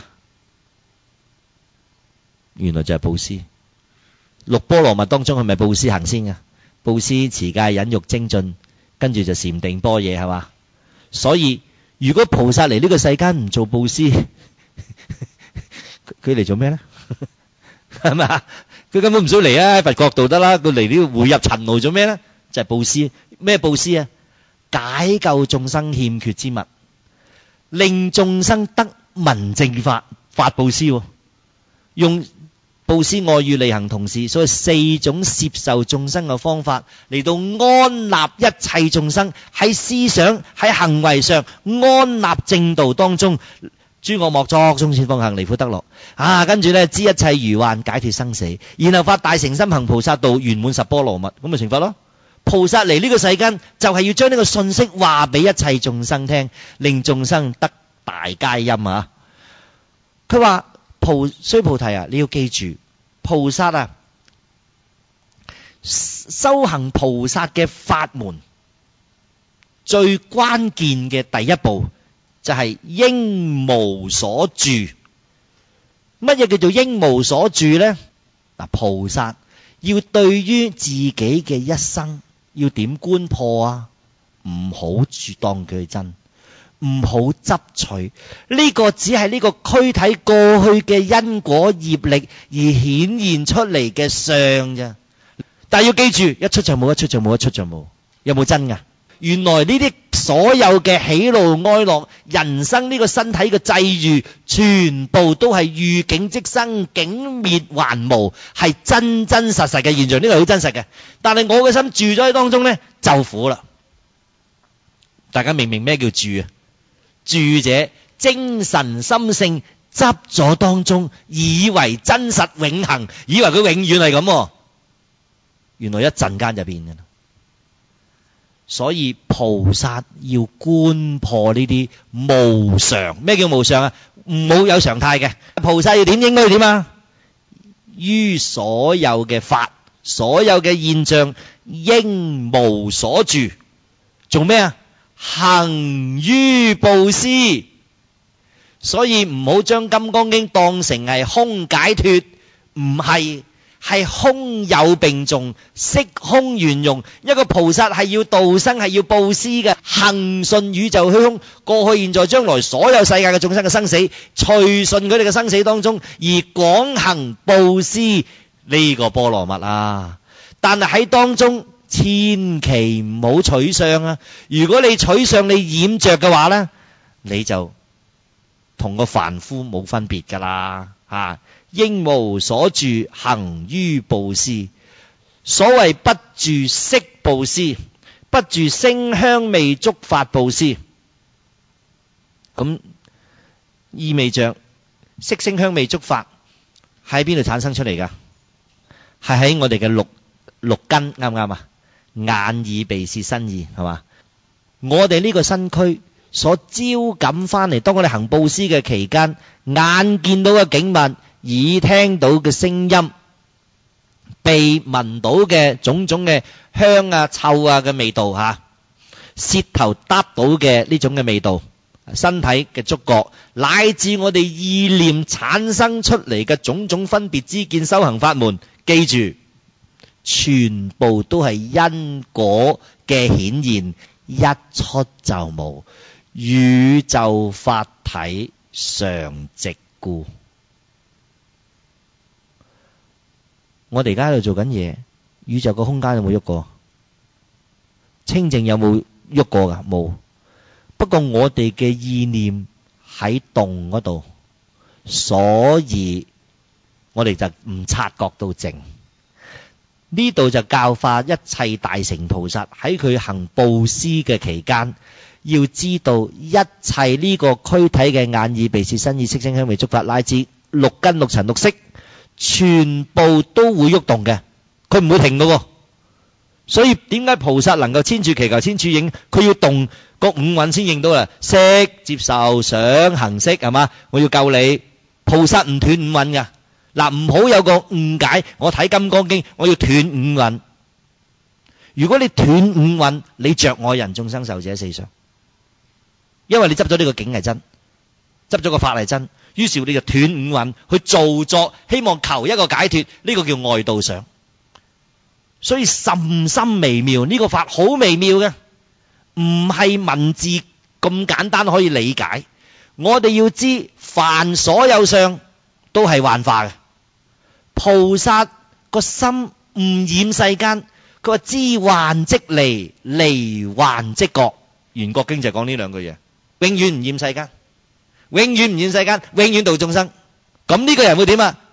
原來就係布施。六波羅蜜當中係咪布施行先噶？布施、持戒、忍辱、精進，跟住就禪定般若，係嘛？所以如果菩薩嚟呢個世間唔做布施，佢嚟做咩呢？係咪？佢根本唔需要嚟啊！喺佛國度得啦，佢嚟呢個回入塵勞做咩呢？就係布施。咩布施啊？解救眾生欠缺之物，令眾生得聞正法，法布施。用布施、愛與利行同事，所以4種攝受眾生嘅方法嚟到安立一切眾生，喺思想、喺行為上安立正道當中，諸惡莫作，眾善奉行，離苦得樂。跟住呢，知一切愚幻，解脫生死，然後發大誠心行菩薩道，圓滿十波羅蜜，咁咪成佛咯。菩薩嚟呢個世間就係要將呢個信息話俾一切眾生聽，令眾生得大佳音啊！佢話須菩提啊，你要記住，菩薩啊，修行菩薩嘅法門最關鍵嘅第一步就係應無所住。乜嘢叫做應無所住呢？菩薩要對於自己嘅一生要點觀破啊？唔好當佢真，唔好執取，呢個只係呢個軀體過去嘅因果業力而顯現出嚟嘅相啫。但係要記住，一出就冇，一出就冇，一出就冇。有冇真噶？原來呢啲所有嘅喜怒哀樂，人生呢個身體嘅際遇，全部都係遇境即生，境滅還無，係真真實實嘅現象。呢個係好真實嘅。但係我嘅心住咗喺當中呢，就苦啦。大家明唔明咩叫住啊？住者精神心性執咗當中，以為真實永恆，以為佢永遠係咁，原來一陣間就變嘅啦。所以菩薩要觀破呢啲無常。咩叫無常啊？唔好有常態嘅。菩薩要點？應該要點啊？於所有嘅法，所有嘅現象，應無所住。做咩啊？行於布施。所以唔好將金剛經當成係空解脫，唔係，係空有並重，色空圓融。一個菩薩係要度生，係要布施嘅，行順宇宙虛空，過去現在將來所有世界嘅眾生嘅生死，隨順佢哋嘅生死當中而廣行布施呢個波羅蜜啊！但係喺當中千祈唔好取相啊！如果你取相，你染着嘅話呢，你就同個凡夫冇分別噶啦啊！應無所住，行於布施。所謂不住色布施，不住聲香味觸法布施。咁意味着色聲香味觸法喺邊度產生出嚟噶？係喺我哋嘅六根，啱唔啱啊？眼耳鼻舌身意，係嘛？我哋呢個身軀所招感翻嚟，當我哋行布施嘅期間，眼見到嘅景物，耳聽到嘅聲音，鼻聞到嘅種種嘅香啊、臭啊嘅味道吓，舌頭嗒到嘅呢種嘅味道，身體嘅觸覺，乃至我哋意念產生出嚟嘅種種分別之見修行法門，記住，全部都係因果嘅顯現，一出就冇，宇宙法體常寂故。我哋而家喺度做緊嘢，宇宙個空間有冇喐過？清淨有冇喐過噶？冇。不過我哋嘅意念喺動嗰度，所以我哋就唔察覺到靜。呢度就教化一切大乘菩薩喺佢行布施嘅期間，要知道一切呢個軀體嘅眼耳鼻舌身意色聲香味觸法，乃至六根六塵六識，全部都會喐動嘅，佢唔會停嘅。所以點解菩薩能夠千處祈求千處應？佢要動個五蘊先應到啦，識接受想行識，係嘛？我要救你，菩薩唔斷五蘊噶。嗱，唔好有個誤解，我睇金剛經，我要斷五蘊。如果你斷五蘊，你着我人眾生壽者四相，因為你執咗呢個境係真，執咗個法係真，於是你就斷五蘊去造作，希望求一個解脫，呢個叫外道想。所以甚深微妙，呢個法好微妙嘅，唔係文字咁簡單可以理解。我哋要知凡所有相都係幻化嘅。菩薩個心唔染世間，佢話知幻即離，離幻即覺。圓覺經就講呢兩句嘢，永遠唔染世間，永遠唔染世間，永遠度眾生。咁呢個人會點啊？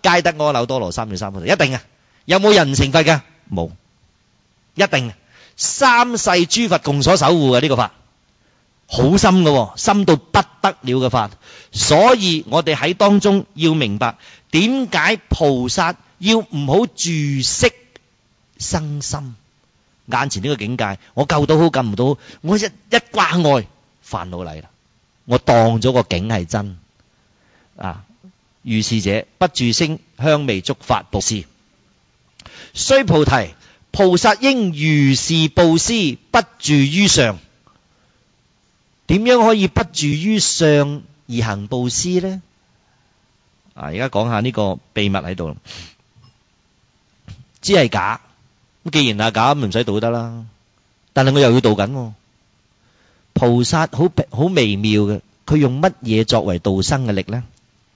皆得阿耨多羅三藐三菩提，一定啊。有冇人唔成佛㗎？冇，一定啊。三世諸佛共所守護嘅呢個法，好深嘅，深到不得了嘅法。所以我哋喺當中要明白，點解菩薩要唔好住色生心。眼前呢個境界，我救到好救唔到，我一掛礙，煩惱嚟啦。我當咗個境係真啊。如是者，不住聲香味觸法布施。須菩提，菩薩應如是布施，不住於相。點樣可以不住於相而行布施呢？而家講下呢個秘密喺度，只係假。咁既然係假，唔使度得啦。但係我又要度緊。菩薩好微妙嘅，佢用乜嘢作為度生嘅力呢？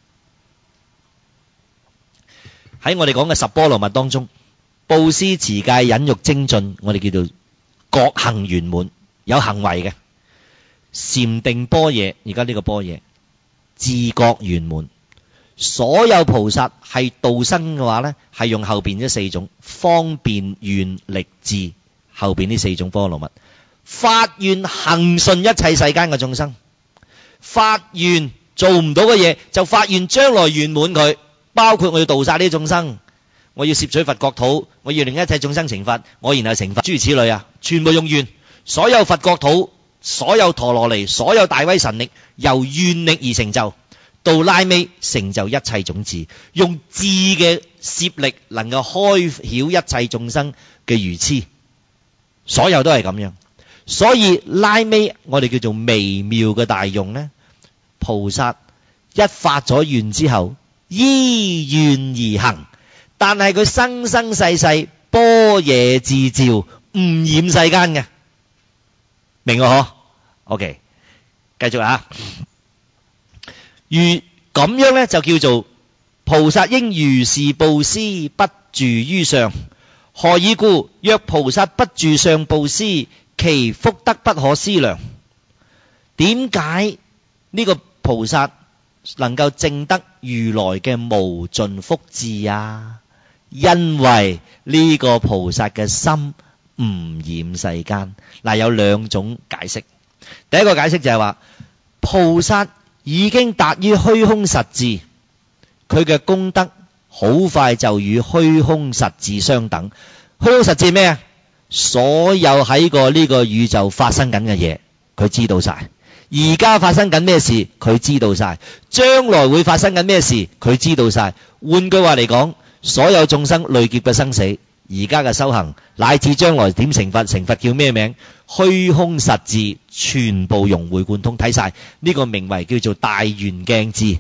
喺我哋講嘅十波羅蜜當中，布施、持戒、忍辱、精進，我哋叫做覺行圓滿，有行為嘅。禪定般若，而家呢個般若自覺圓滿。所有菩薩係度生嘅話呢，係用後邊呢四種方便、願、力、智，後邊呢四種波羅蜜。發願行順一切世間嘅眾生，發願做唔到嘅嘢就發願將來圓滿佢，包括我要度晒呢啲眾生，我要攝取佛國土，我要令一切眾生成佛，我然後成佛，諸如此類啊，全部用願。所有佛國土，所有陀羅尼，所有大威神力，由願力而成就，到拉尾成就一切種智，用智嘅攝力能夠開曉一切眾生嘅愚癡，所有都係咁樣。所以拉尾我哋叫做微妙嘅大用呢，菩薩一發咗願之後依願而行，但係佢生生世世般若自照，唔染世間嘅，明喎嗬？OK， 繼續啊。如咁樣呢，就叫做菩薩應如是布施，不住於相。何以故？若菩薩不住相布施，其福德不可思量。點解呢個菩薩能夠證得如來嘅無盡福智啊？因為呢個菩薩嘅心唔染世間。嗱，有兩種解釋。第一個解釋就係話，菩薩已經達於虛空實智，佢嘅功德好快就與虛空實智相等。虛空實智咩啊？所有喺個呢個宇宙發生緊嘅嘢，佢知道晒。而家發生緊咩事，佢知道晒。將來會發生緊咩事，佢知道晒。換句話嚟講，所有眾生累劫嘅生死，而家嘅修行，乃至將來點成佛，成佛叫咩名，虛空實智全部融會貫通，睇晒。呢個名為叫做大圓鏡智。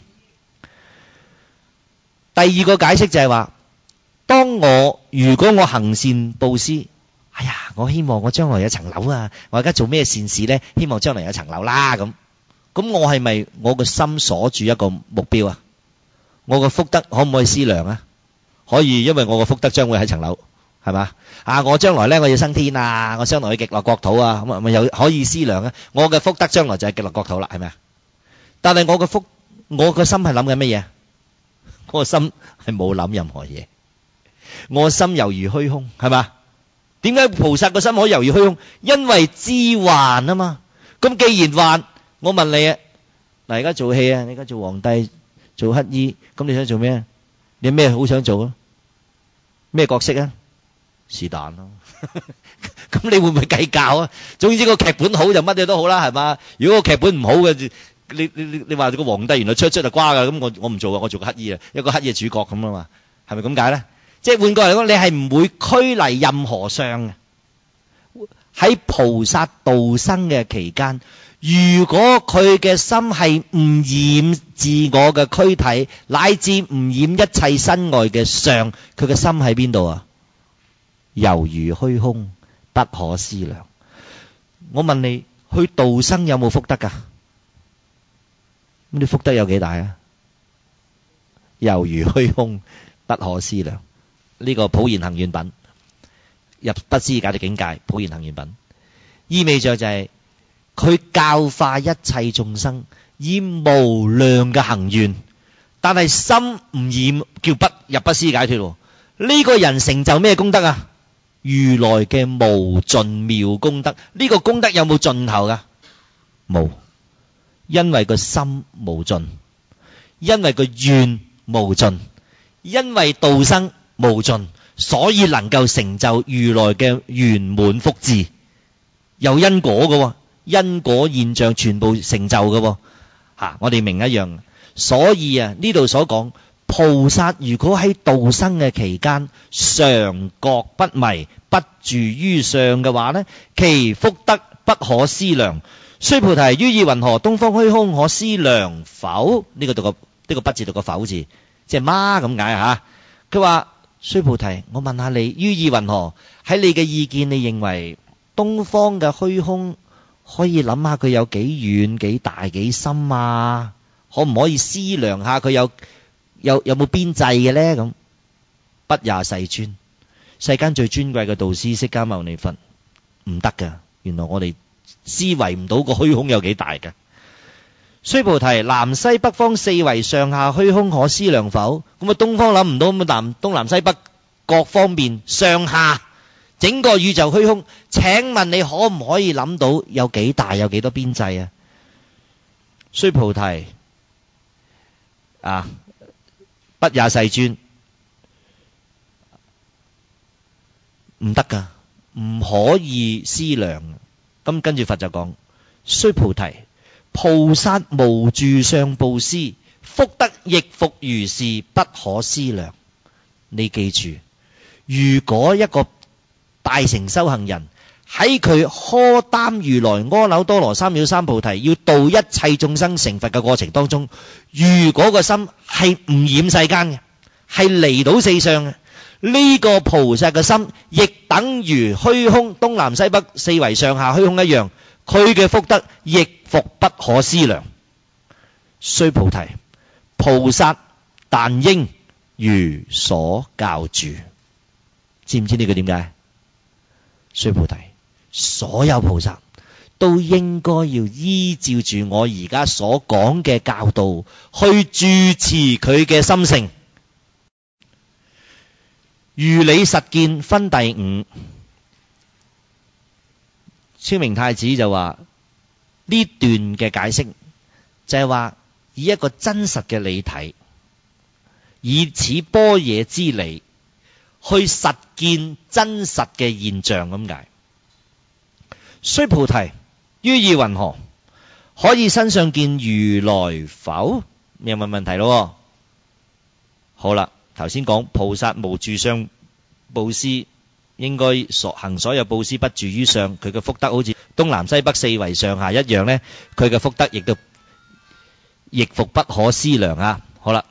第二個解釋就係話，如果我行善布施，哎呀，我希望我將來有層樓啊，我而家做咩善事呢？希望將來有層樓啦，咁我係咪我個心鎖住一個目標啊？我個福德可唔可以思量啊？可以，因為我個福德將會喺層樓，係嘛？我將來呢，我要升天啊，我將來去極樂國土啊，咁咪有可以思量啊？我嘅福德將來就係極樂國土啦，係咪啊？但係我個心係諗緊乜嘢？我個心係冇諗任何嘢，我個心猶如虛空，係嘛？點解菩薩個心可以猶如虛空？因為知幻啊嘛。咁既然幻，我問你啊，嗱，而家做戲啊，你而家做皇帝，做乞衣，咁你想做咩？你有咩好想做啊？咩角色啊？是但咯。咁你會唔會計較啊？總之個劇本好就乜嘢都好啦，係嘛？如果個劇本唔好嘅，你話個皇帝原來出就瓜噶，咁我唔做啊，我做個乞衣啊，一個乞衣嘅主角咁啊嘛，係咪咁解咧？即係換句嚟講，你係唔會拘泥任何相嘅。喺菩薩度生嘅期間，如果佢嘅心係唔染自我嘅軀體，乃至唔染一切身外嘅相，佢嘅心喺邊度啊？猶如虛空，不可思量。我問你，去度生有冇福德㗎？咁啲福德有幾大啊？猶如虛空，不可思量。呢個普賢行願品入不思議解脫境界，普賢行願品意味着就係佢教化一切眾生，以無量嘅行願但係心唔染，叫不入不思解脫。呢個人成就咩功德啊？如來嘅無盡妙功德。呢個功德有冇盡頭噶？冇，因為個心無盡，因為個願無盡，因為道生無盡，所以能夠成就如來嘅圓滿福智。有因果嘅，因果現象全部成就嘅。我哋明一樣。所以呢度所講菩薩如果喺度生嘅期間常覺不迷，不住於相嘅話呢，其福德不可思量。須菩提，於意云何？東方虛空可思量否？呢個不字讀個否字，即係媽咁解吓。佢話須菩提，我問下你，於意云何？喺你嘅意見，你認為東方嘅虛空可以諗下佢有幾遠、幾大、幾深啊？可唔可以思量下佢有冇邊際嘅呢？咁不也世尊，世間最尊貴嘅導師釋迦牟尼佛唔得噶。原來我哋思維唔到個虛空有幾大嘅。須菩提，南西北方四維上下虛空可思量否？咁東方諗唔到，咁東南西北各方面上下整個宇宙虛空，請問你可唔可以諗到有幾大，有幾多邊際啊？須菩提，不也世尊，唔得噶，唔可以思量。咁跟住佛就講：須菩提，菩薩無住相布施，福德亦復如是，不可思量。你記住，如果一個大乘修行人喺佢荷擔如來阿耨多羅三藐三菩提要度一切眾生成佛嘅過程當中，如果個心係唔染世間嘅，係離倒四相嘅，呢個菩薩嘅心亦等於虛空東南西北四維上下虛空一樣，佢嘅福德亦復不可思量。須菩提，菩薩但應如所教住。知唔知呢個點解？須菩提，所有菩薩都應該要依照住我而家所講嘅教導去住持佢嘅心性。如理實見分第五。昭明太子就話呢段嘅解釋就係話以一個真實嘅理體，以此般若之理去實見真實嘅現象咁解。須菩提，於意云何？可以身相見如來否？又問問題咯。好啦，頭先講菩薩無住相布施，應該行所有布施不住於相，佢嘅福德好似東南西北四維上下一樣呢，佢嘅福德亦復不可思量啊。好啦，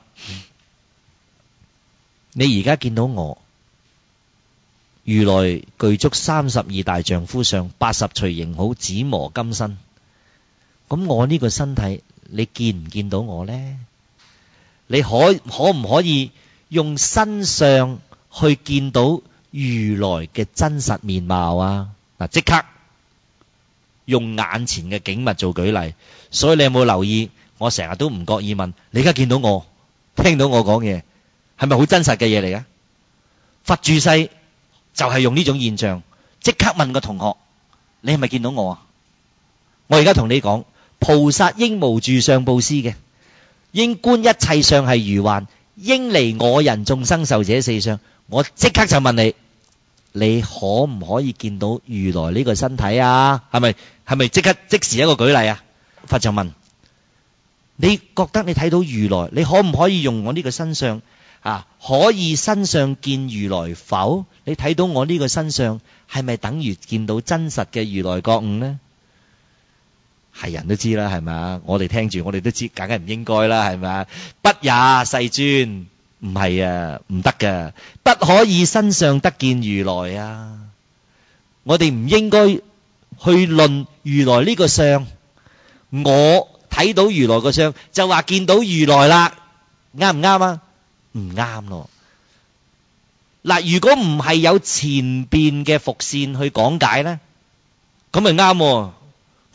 你而家見到我如來具足32大丈夫相，80隨形好，紫磨金身。咁我呢個身體，你見唔見到我呢？你可唔可以用身相去見到如來嘅真實面貌啊？嗱，即刻用眼前嘅景物做舉例。所以你有冇留意？我成日都唔覺意問你，而家見到我，聽到我講嘢，係咪好真實嘅嘢嚟嘅？佛住世就係用呢種現象，即刻問個同學：你係咪見到我啊？我而家同你講，菩薩應無住相布施嘅，應觀一切相係如幻，應離我人眾生受這四相。我即刻就問你，你可唔可以見到如來呢個身體啊？係咪即時一個舉例啊？佛就問：你覺得你睇到如來，你可唔可以用我呢個身相可以身相見如來否？你睇到我呢個身相，係咪等於見到真實嘅如來覺悟呢？係人都知啦，係咪？我哋聽住，我哋都知，梗係唔應該啦，係咪？不也世尊，唔係啊，唔得噶，不可以身相得見如來啊！我哋唔應該去論如來呢個相，我睇到如來個相就話見到如來啦，啱唔啱啊？唔啱咯。嗱，如果唔係有前邊嘅伏線去講解咧，咁咪啱。咁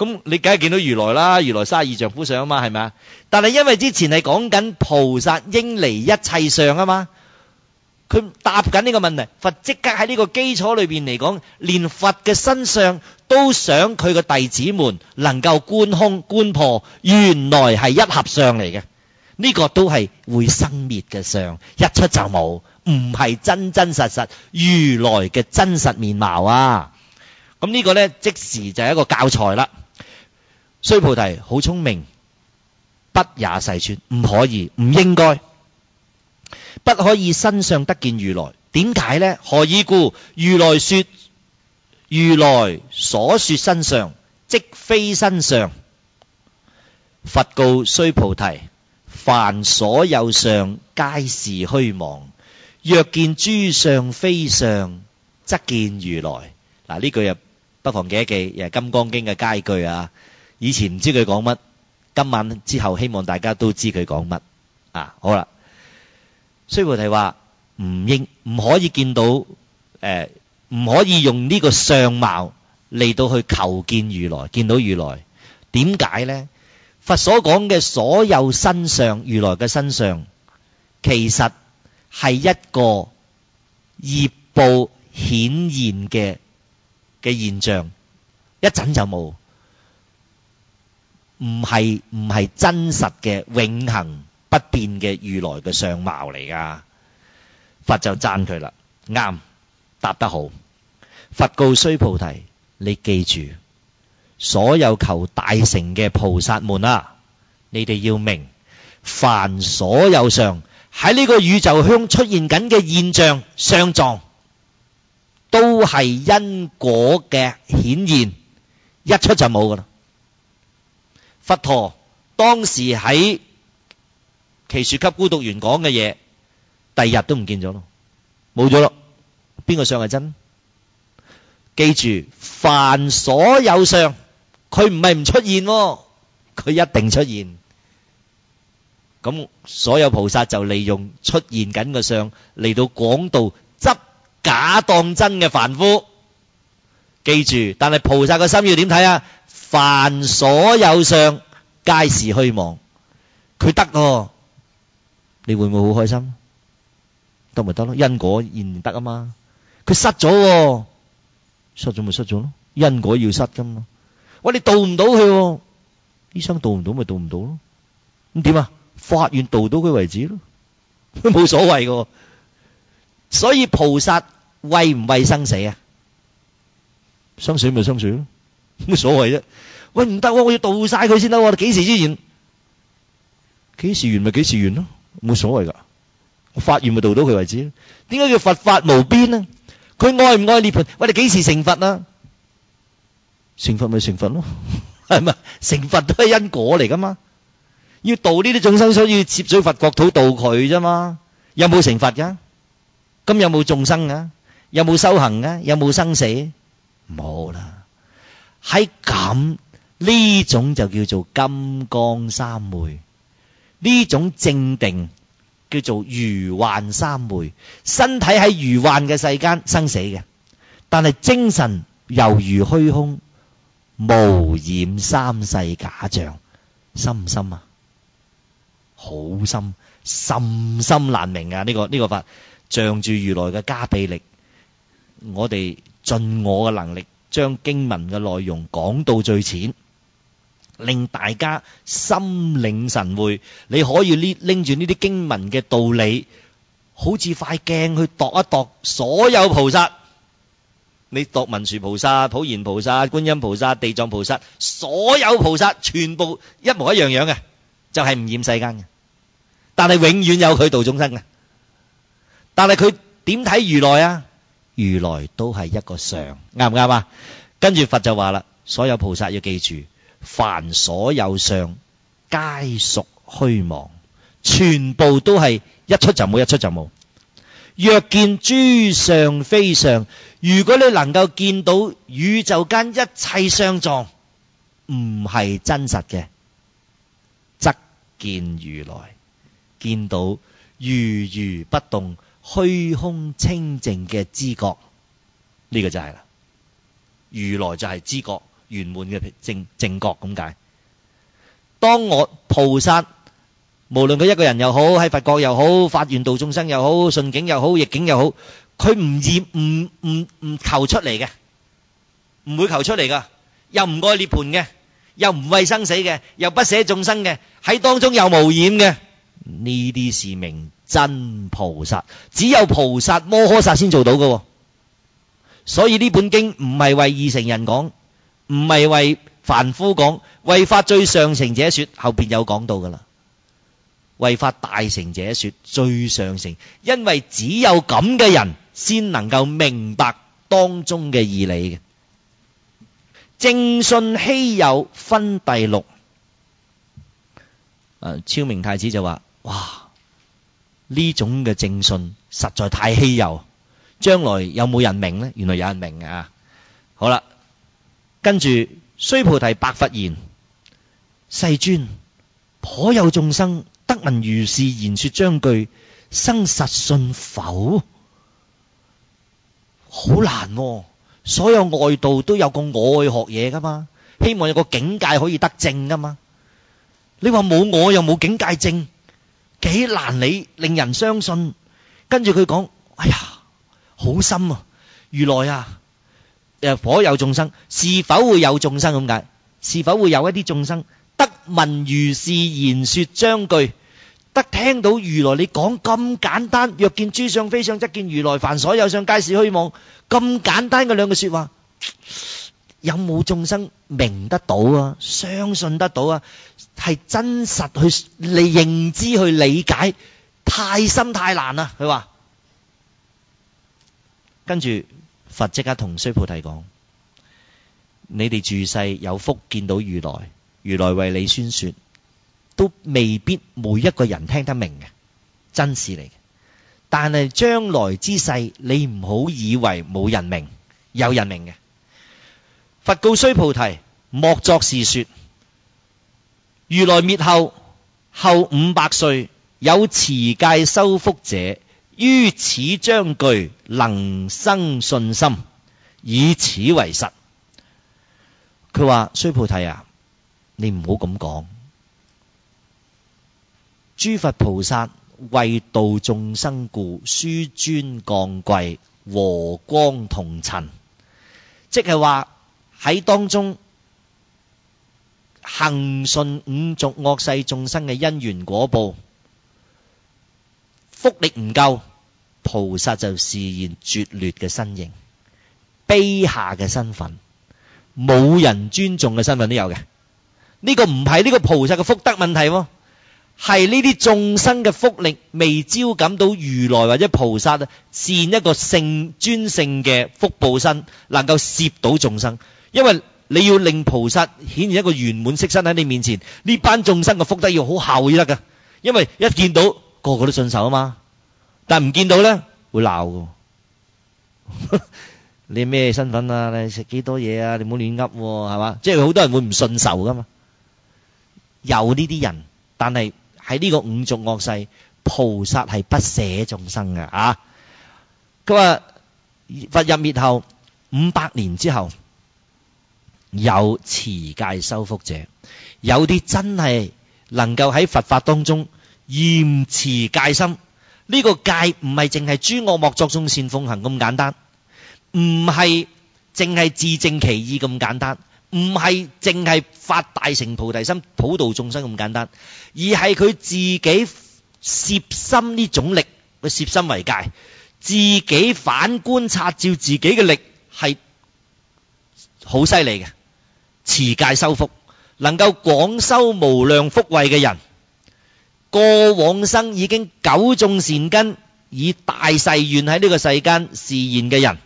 咁你梗係見到如來啦，如來32丈夫相啊嘛，係咪啊？但係因為之前係講緊菩薩應離一切相啊嘛，佢答緊呢個問題，佛即刻喺呢個基礎裏邊嚟講，連佛嘅身相都想佢嘅弟子們能夠觀空觀破，原來係一合相嚟嘅，呢個都係會生滅嘅相，一出就冇，唔係真真實實如來嘅真實面貌啊！咁呢個呢，即時就係一個教材啦。須菩提好聰明，不也細說，唔可以，唔應該，不可以身相得見如來。點解呢？何以故？如來所說身相，即非身相。佛告須菩提：凡所有相，皆是虛妄。若見諸相非相，則見如來。嗱，呢句不妨記一記，又係《金剛經》嘅佳句啊！以前唔知佢講乜，今晚之後希望大家都知佢講乜啊！好啦，須菩提話唔可以見到唔可以用呢個相貌嚟到去求見如來，見到如來。點解呢？佛所講嘅所有身相，如來嘅身相，其實係一個業報顯現嘅現象，一陣就冇，唔係真實嘅永恆不變嘅如來嘅相貌嚟噶。佛就讚佢啦，啱，答得好。佛告須菩提：你記住，所有求大成嘅菩薩們啊，你哋要明，凡所有相喺呢個宇宙中出現緊嘅現象相狀，都係因果嘅顯現，一出就冇噶啦。佛陀當時喺祇樹給孤獨園講嘅嘢，第二日都唔見咗咯，冇咗咯。邊個相係真？記住，凡所有相，佢唔係唔出現，佢一定出現。咁所有菩薩就利用出現緊嘅相嚟到廣度執假當真嘅凡夫。記住，但係菩薩嘅心要點睇啊？凡所有相，皆是虛妄。佢得喎，你會唔會好開心？得咪得咯，因果現得啊嘛。佢失咗喎，失咗咪失咗咯，因果要失噶嘛。喂，你渡唔到佢，醫生渡唔到咪渡唔到咯。咁點啊？法院渡到佢為止咯，冇所謂噶。所以菩薩畏唔畏生死啊？生死咪生死咯，乜所謂啫？喂，唔得喎，我要渡晒佢先得喎。幾時之前？幾時完咪幾時完咯，冇所謂噶。我發願咪渡到佢為止。點解叫佛法無邊呢？佢愛唔愛涅槃？喂，你幾時成佛啊？成佛咪成佛咯，係咪？成佛都係因果嚟噶嘛。要渡呢啲眾生，所以攝取佛國土渡佢啫嘛。有冇成佛噶？咁有冇眾生啊？有冇修行啊？有冇生死？冇啦。喺咁呢種就叫做金剛三昧，呢種正定叫做如幻三昧。身體喺如幻嘅世間生死嘅，但係精神猶如虛空，無染三世假象。深唔深啊？好深，甚深難明啊！呢個法，仗住如來嘅加被力，我哋盡我嘅能力，將經文嘅內容講到最淺，令大家心領神會。你可以拎住呢啲經文嘅道理，好似塊鏡去度一度所有菩薩。你度文殊菩薩、普賢菩薩、觀音菩薩、地藏菩薩，所有菩薩全部一模一樣樣嘅，就係唔染世間嘅。但係永遠有佢度眾生嘅。但係佢點睇如來啊？如來都係一個相，啱唔啱啊？跟住佛就話啦，所有菩薩要記住，凡所有相，皆屬虛妄，全部都係一出就冇，一出就冇。若見諸相非相，如果你能夠見到宇宙間一切相狀唔係真實嘅，則見如來，見到如如不動虛空清淨嘅知覺，呢個就係啦。如來就係知覺， 圓滿嘅正覺咁解。當我菩薩，無論佢一個人又好，喺佛國又好，發願度眾生又好，順境又好，逆境又好，佢唔求出嚟嘅，唔會求出嚟噶，又唔愛涅槃嘅，又唔畏生死嘅，又不捨眾生嘅，喺當中又無染嘅，呢啲是名真菩薩，只有菩薩摩訶薩先做到噶。所以呢本經唔係為二乘人講，唔係為凡夫講，為法最上乘者說，後邊有講到噶啦。為法大乘者說最上乘，因為只有咁嘅人先能夠明白當中嘅義理嘅。正信稀有分第六。昭明太子就話：哇，呢種嘅正信實在太稀有，將來有冇人明呢？原來有人明啊！好啦，跟住須菩提白佛言：世尊，頗有眾生得聞如是言說章句，生實信否？好難喎，所有外道都有個我去學嘢噶嘛，希望有個境界可以得正噶嘛。你話冇我又冇境界正，幾難令人相信。跟住佢講：哎呀，好深啊！如來啊，頗有眾生，是否會有眾生咁解？是否會有一啲眾生得聞如是言說章句，得聽到如來你講咁簡單，若見諸相非相，則見如來凡所有相皆是虛妄，咁簡單嘅兩句說話，有冇眾生明得到啊？相信得到啊？係真實去認知去理解，太深太難啦！佢話，跟住佛即刻同須菩提講：你哋住世有福見到如來，如來為你宣說，都未必每一個人聽得明嘅，真事嚟嘅。但係將來之世，你唔好以為冇人明，有人明嘅。佛告須菩提：莫作是說。如來滅後500歲，有持戒修福者，於此章句能生信心，以此為實。佢話：須菩提啊，你唔好咁講。諸佛菩薩為度眾生故，殊尊降貴，和光同塵。即係話喺當中行順五濁惡世眾生嘅因緣果報，福力唔夠，菩薩就示現拙劣嘅身形，卑下嘅身份，冇人尊重嘅身份都有嘅。呢個唔係呢個菩薩嘅福德問題喎，係呢啲眾生嘅福力未招感到如來或者菩薩善一個聖尊聖嘅福報身，能夠攝到眾生。因為你要令菩薩顯現一個圓滿色身喺你面前，呢班眾生嘅福德要好厚先得噶。因為一見到個個都信受啊嘛，但唔見到咧會鬧噶。你咩身份啊？你食幾多嘢啊？你唔好亂噏係嘛？即係好多人會唔信受噶嘛。有呢啲人，但係喺呢個五濁惡世，菩薩係不捨眾生嘅啊。佢話佛入滅後500年之後，有持戒修福者，有啲真係能夠喺佛法當中嚴持戒心。呢個戒唔係淨係諸惡莫作眾善奉行咁簡單，唔係淨係自正其意咁簡單，唔係淨係發大乘菩提心普度眾生咁簡單，而係佢自己攝心呢種力，佢攝心為戒，自己反觀察照自己嘅力係好犀利嘅。持戒修福，能夠廣修無量福慧嘅人，過往生已經久種善根，以大誓願喺呢個世間示現嘅人，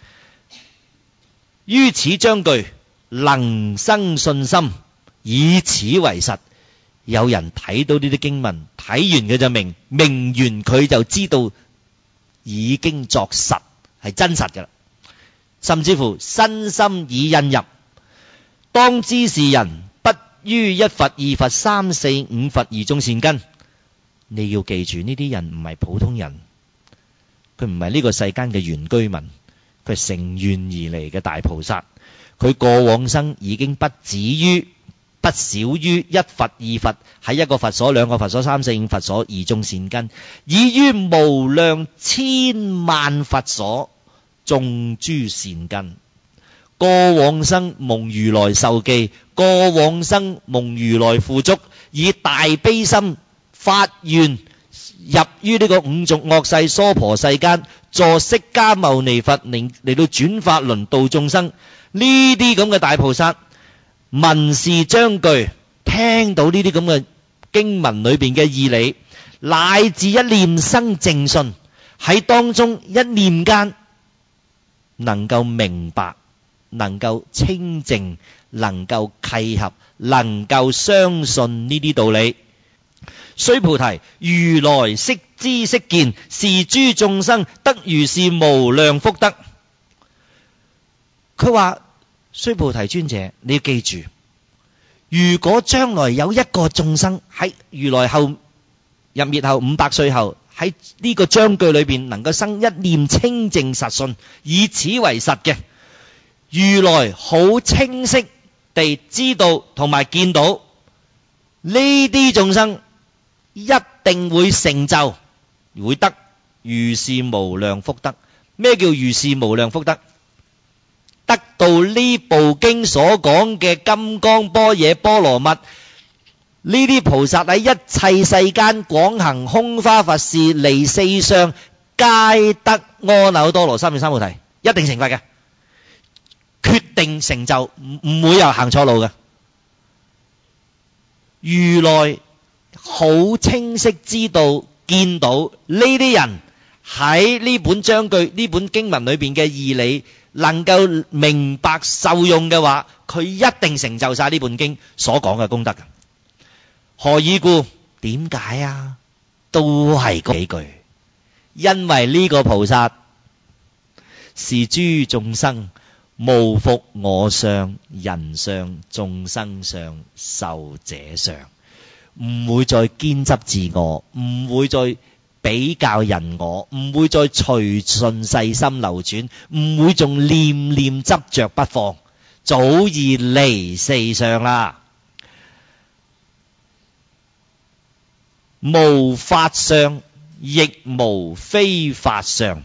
於此章句能生信心，以此為實。有人睇到呢啲經文，睇完佢就明完佢就知道已經作實，係真實㗎啦。甚至乎身心已印入。當知是人不於一佛、二佛、三四五佛而種善根。你要記住，呢啲人唔係普通人，佢唔係呢個世間嘅原居民，佢係乘願而嚟嘅大菩薩。 佢過往生已經不少於一佛二佛，喺一個佛所、兩個佛所、三四五佛所而種善根，已於無量千萬佛所種諸善根。過往生蒙如來授記，過往生蒙如來付囑，以大悲心發願入於呢個五濁惡世娑婆世間，助釋迦牟尼佛嚟到轉法輪度眾生。呢啲咁嘅大菩薩聞是章句，聽到呢啲咁嘅經文裏邊嘅義理，乃至一念生淨信，喺當中一念間能夠明白，能夠清淨，能夠契合，能夠相信呢啲道理。須菩提，如來悉知悉見，是諸眾生得如是無量福德。佢話：須菩提尊者，你要記住，如果將來有一個眾生喺如來後入滅後500歲後，喺呢個章句裏邊能夠生一念清淨實信，以此為實嘅，如來好清晰地知道同埋見到呢啲眾生一定會成就，會得如是無量福德。咩叫如是無量福德？得到呢部經所講嘅金剛般若波羅蜜，呢啲菩薩喺一切世間廣行空花佛事，離四相，皆得阿耨多羅三藐三菩提，一定成佛嘅，決定成就，唔會有行錯路嘅。如來好清晰知道見到呢啲人喺呢本章句呢本經文裏邊嘅義理能夠明白受用嘅話，佢一定成就晒呢本經所講嘅功德。何以故？點解啊？都係嗰幾句，因為呢個菩薩是諸眾生無復我相、人相、眾生相、壽者相，唔會再堅執自我，唔會再比較人我，唔會再隨順世心流轉，唔會仲念念執着不放，早已離四相啦。無法相，亦無非法相。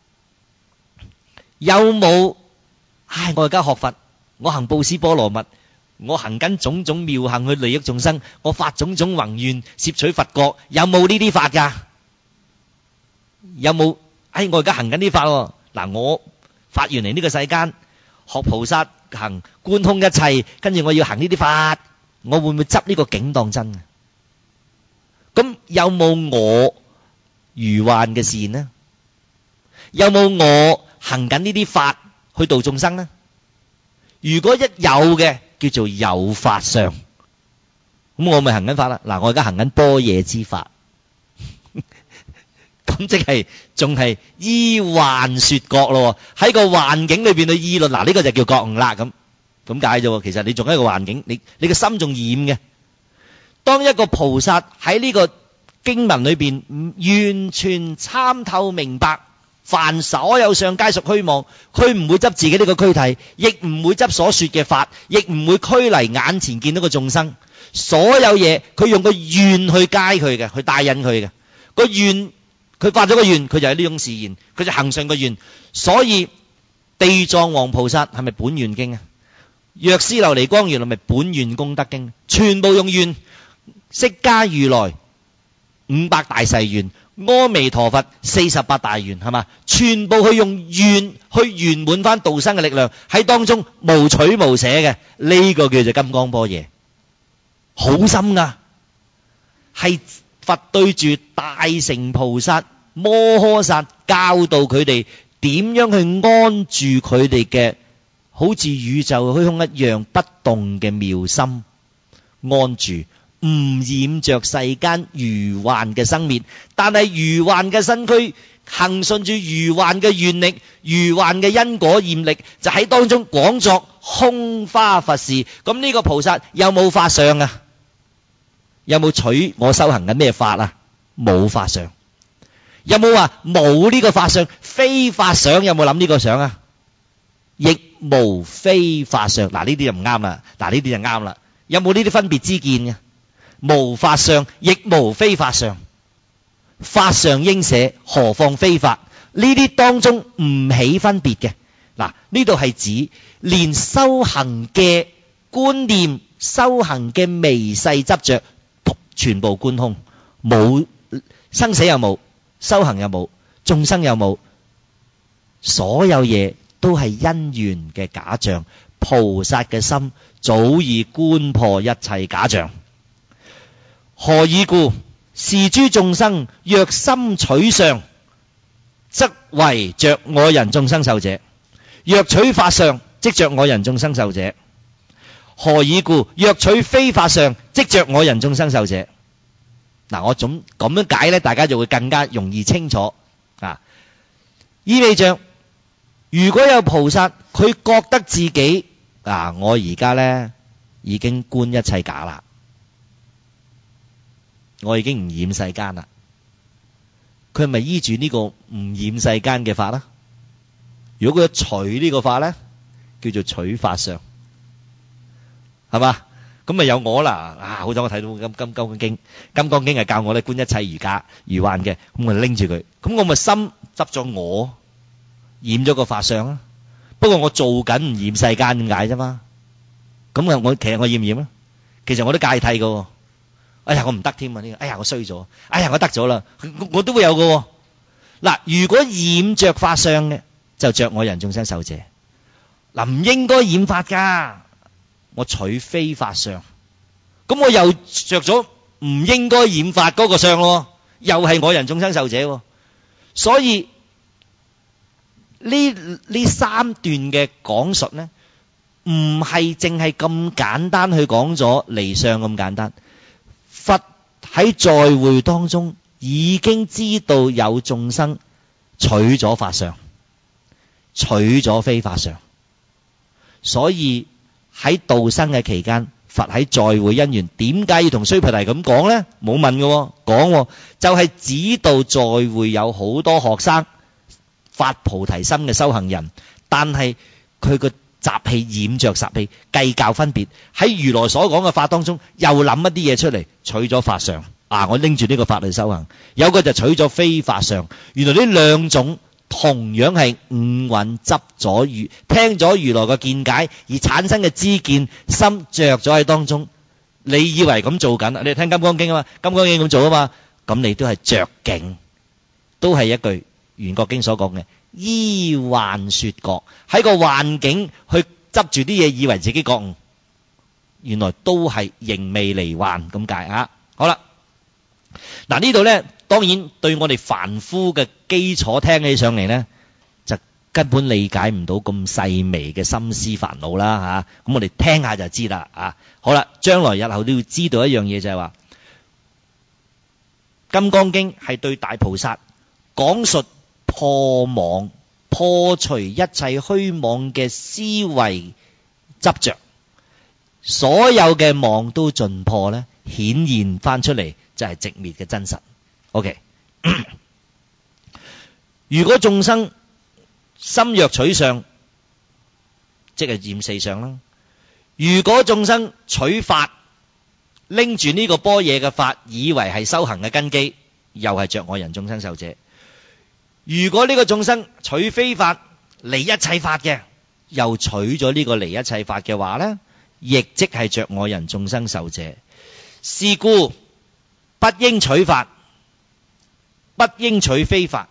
有冇？我而家學佛，我行布施波羅蜜，我行緊種種妙行去利益眾生，我發種種宏願攝取佛國，有冇呢啲法㗎？有冇？我而家行緊啲法喎。嗱，我發願嚟呢個世間學菩薩行觀空一切，跟住我要行呢啲法，我會唔會執呢個境當真嘅？咁有冇我如幻嘅善呢？有冇我行緊呢啲法去度眾生呢？如果一有嘅，叫做有法相，咁我咪行緊法啦。嗱，我而家行緊般若之法，咁即係仲係依幻說覺咯，喺個環境裏邊去議論。嗱，呢個就叫覺悟啦。咁解啫。其實你仲喺個環境，你個心仲染嘅。當一個菩薩喺呢個經文裏邊完全參透明白，凡所有相皆屬虛妄，佢唔會執自己呢個軀體，亦唔會執所說嘅法，亦唔會拘泥眼前見到個眾生。所有嘢佢用個願去街佢嘅，去帶引佢嘅個願，佢發咗個願，佢就係呢種示現，佢就行上個願。所以地藏王菩薩係咪本願經啊？藥師琉璃光原來咪本願功德經，全部用願。釋迦如來500大誓願，阿彌陀佛48大願，係嘛？全部去用願去圓滿翻度生嘅力量，喺當中無取無捨嘅，呢個叫做金剛般若，好深噶。係佛對住大乘菩薩摩訶薩教導佢哋點樣去安住佢哋嘅好似宇宙虛空一樣不動嘅妙心，安住唔染着世間如幻嘅生滅，但係如幻嘅身軀行順住如幻嘅願力、如幻嘅因果業力，就喺當中廣作空花佛事。咁呢個菩薩有冇法相啊？有冇取我修行緊咩法啊？冇法相。有冇話冇呢個法相？非法相有冇諗呢個相啊？亦無非法相。嗱，呢啲就唔啱啦。嗱，呢啲就啱啦。有冇呢啲分別之見嘅？無法相，亦無非法相。法上應捨，何況非法？呢啲當中唔起分別嘅。嗱，呢度係指連修行嘅觀念、修行嘅微細執着，全部觀空，冇生死又冇，修行又冇，眾生又冇，所有嘢都係因緣嘅假象。菩薩嘅心早已觀破一切假象。何以故？是諸眾生若心取相，則為着我人眾生受者；若取法相，即着我人眾生受者。何以故？若取非法相，即着我人眾生受者。嗱，我總咁樣解咧，大家就會更加容易清楚啊。意味着，如果有菩薩，佢覺得自己我而家咧已經觀一切假啦，我已經唔染世間啦，佢係咪依住呢個唔染世間嘅法啦？如果佢取呢個法咧，叫做取法相，係嘛？咁咪有我啦。好彩我睇到金剛經，金剛經係教我咧觀一切如假如幻嘅，咁我拎住佢，咁我咪心執咗我染咗個法相啊。不過我做緊唔染世間咁解啫嘛。咁其實我染唔染啊？其實我都戒剃噶。哎呀，我唔得添啊！呢個，哎呀，我衰咗，哎呀，我得咗啦，我都會有噶。嗱，如果染着法相嘅，就着我人眾生受者。嗱，唔應該染法噶，我取非法相，咁我又着咗唔應該染法嗰個相咯，又係我人眾生受者。所以呢三段嘅講述呢，唔係淨係咁簡單去講咗離相咁簡單。佛喺在會當中已經知道有眾生取咗法相，取咗非法相，所以喺度生嘅期間，佛喺在會因緣，點解要同須菩提咁講呢？冇問嘅，講就係指導在會有好多學生發菩提心嘅修行人，但係佢個習氣染着習氣，計較分別，喺如來所講嘅法當中，又諗一啲嘢出嚟，取咗法相。我拎住呢個法嚟修行，有個就取咗非法相。原來呢兩種同樣係五蘊執咗聽咗如來嘅見解而產生嘅知見心着咗喺當中。你以為咁做緊，你聽金剛經啊嘛，金剛經咁做啊嘛，咁你都係着境，都係一句圓覺經所講嘅。依幻說覺，喺個幻境去執住啲嘢，以為自己覺悟，原來都係仍未離幻咁解啊！好啦，嗱呢度呢，當然對我哋凡夫嘅基礎聽起上嚟呢，就根本理解唔到咁細微嘅心思煩惱啦嚇。咁我哋聽下就知啦啊！好啦，將來日後都要知道一樣嘢，就係話《金剛經》係對大菩薩講述破妄、破除一切虛妄嘅思維執着，所有嘅妄都盡破咧，顯現翻出嚟就係寂滅嘅真實。OK， 如果眾生心若取相，即係染四相啦。如果眾生取法，拎住呢個般若嘅法，以為係修行嘅根基，又係着我人眾生受者。如果呢個眾生取非法，離一切法嘅，又取咗呢個離一切法嘅話呢，亦即係着我人眾生受者。是故不應取法，不應取非法，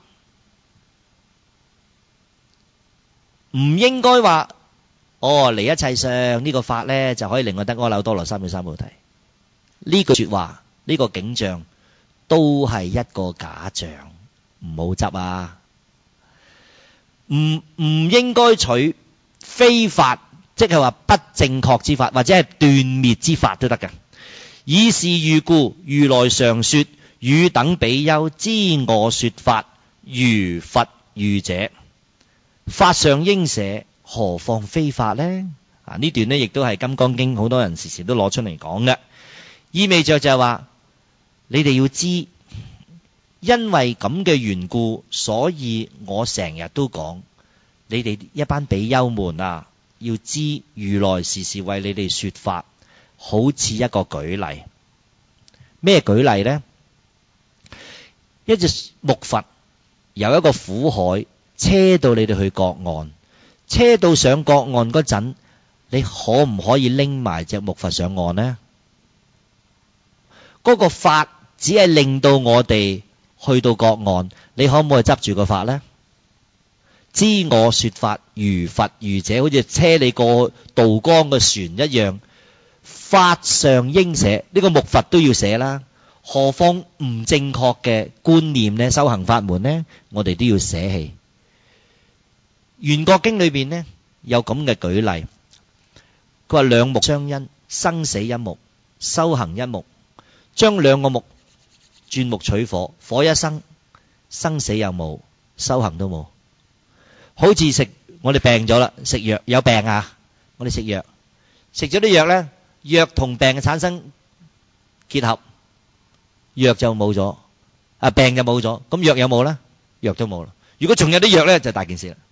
唔應該話離一切相呢個法呢，就可以令我得阿耨多羅三藐三菩提。呢句說話，呢個景象都係一個假象。唔好執啊！唔應該取非法，即係話不正確之法，或者係斷滅之法都得嘅。以是喻故，如來常說：汝等比丘知我說法，如佛喻者，法上應捨，何況非法呢？呢段呢亦都係《金剛經》好多人時時都攞出嚟講嘅，意味着就係話你哋要知。因為咁嘅緣故，所以我成日都講，你哋一班比丘們啊， 要知如來時時為你哋說法，好似一個舉例。咩舉例呢？一隻木筏由一個苦海車到你哋去各岸，車到上各岸嗰陣，你可唔可以拎埋隻木筏上岸呢？嗰個筏只係令到我哋去到各岸，你可唔可以執住個筏呢？知我說法如筏喻者，好似車你過渡江嘅船一樣，法上應捨，呢個木筏都要捨啦，何況唔正確嘅觀念呢？修行法門呢，我哋都要捨棄。圓覺經裏邊呢有咁嘅舉例，佢話兩木相因，生死一木，修行一木。將兩個木鑽木取火，火一生，生死又冇，修行都冇。好似我哋病咗啦，食藥有病啊，我哋食藥，食咗啲藥呢，藥同病產生結合，藥就冇咗，病就冇咗，咁藥有冇呢？藥都冇啦。如果仲有啲藥呢，就大件事啦。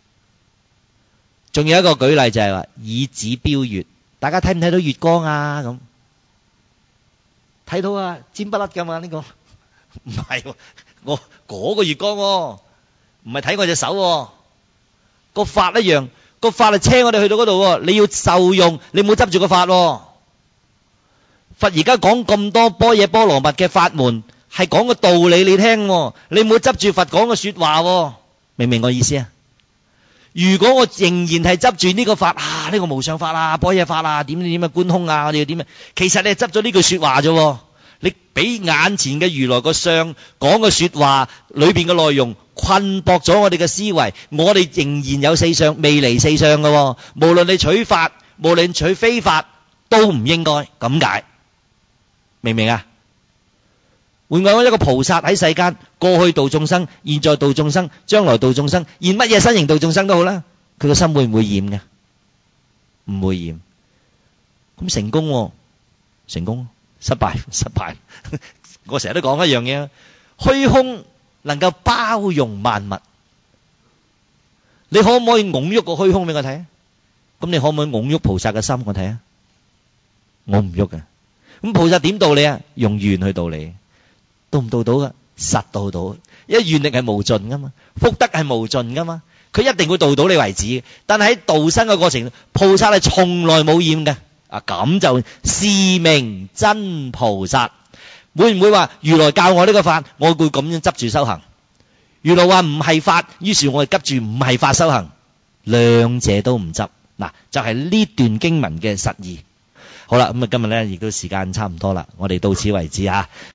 仲有一個舉例就係話以指標月，大家睇唔睇到月光啊？咁睇到啊，尖不甩噶嘛？呢個唔係我嗰個月光喎，唔係睇我隻手喎。個法一樣，個法係車我哋去到嗰度喎，你要受用，你唔好執住個法喎。佛而家講咁多般若波羅蜜嘅法門，係講個道理你聽喎，你唔好執住佛講嘅說話喎，明唔明我意思啊？如果我仍然係執住呢個法啊，呢個無上法啊，般若法啊，點點嘅觀空啊，我哋要點啊？其實你係執咗呢句說話啫，你俾眼前嘅如來個相講嘅說話裏邊嘅內容困駁咗我哋嘅思維，我哋仍然有四相，未離四相嘅。無論你取法，無論取非法，都唔應該咁解，明唔明啊？換句話講，一個菩薩喺世間，過去度眾生，現在度眾生，將來度眾生，現乜嘢身形度眾生都好啦，佢個心會唔會染嘅？唔會染。咁成功喎，成功，失敗，失敗。我成日都講一樣嘢，虛空能夠包容萬物。你可唔可以拱喐個虛空俾我睇？咁你可唔可以拱喐菩薩嘅心我睇啊？我唔喐嘅。咁菩薩點度你啊？用願去度你。到唔到噶？實到到，因為願力係無盡噶嘛，福德係無盡噶嘛，佢一定會度到你為止。但係喺度生嘅過程，菩薩係從來冇厭嘅。咁就是名真菩薩。會唔會話如來教我呢個法，我會咁樣執住修行？如來話唔係法，於是我哋急住唔係法修行，兩者都唔執。嗱，就係呢段經文嘅實義。好啦，咁今日咧亦都時間差唔多啦，我哋到此為止啊。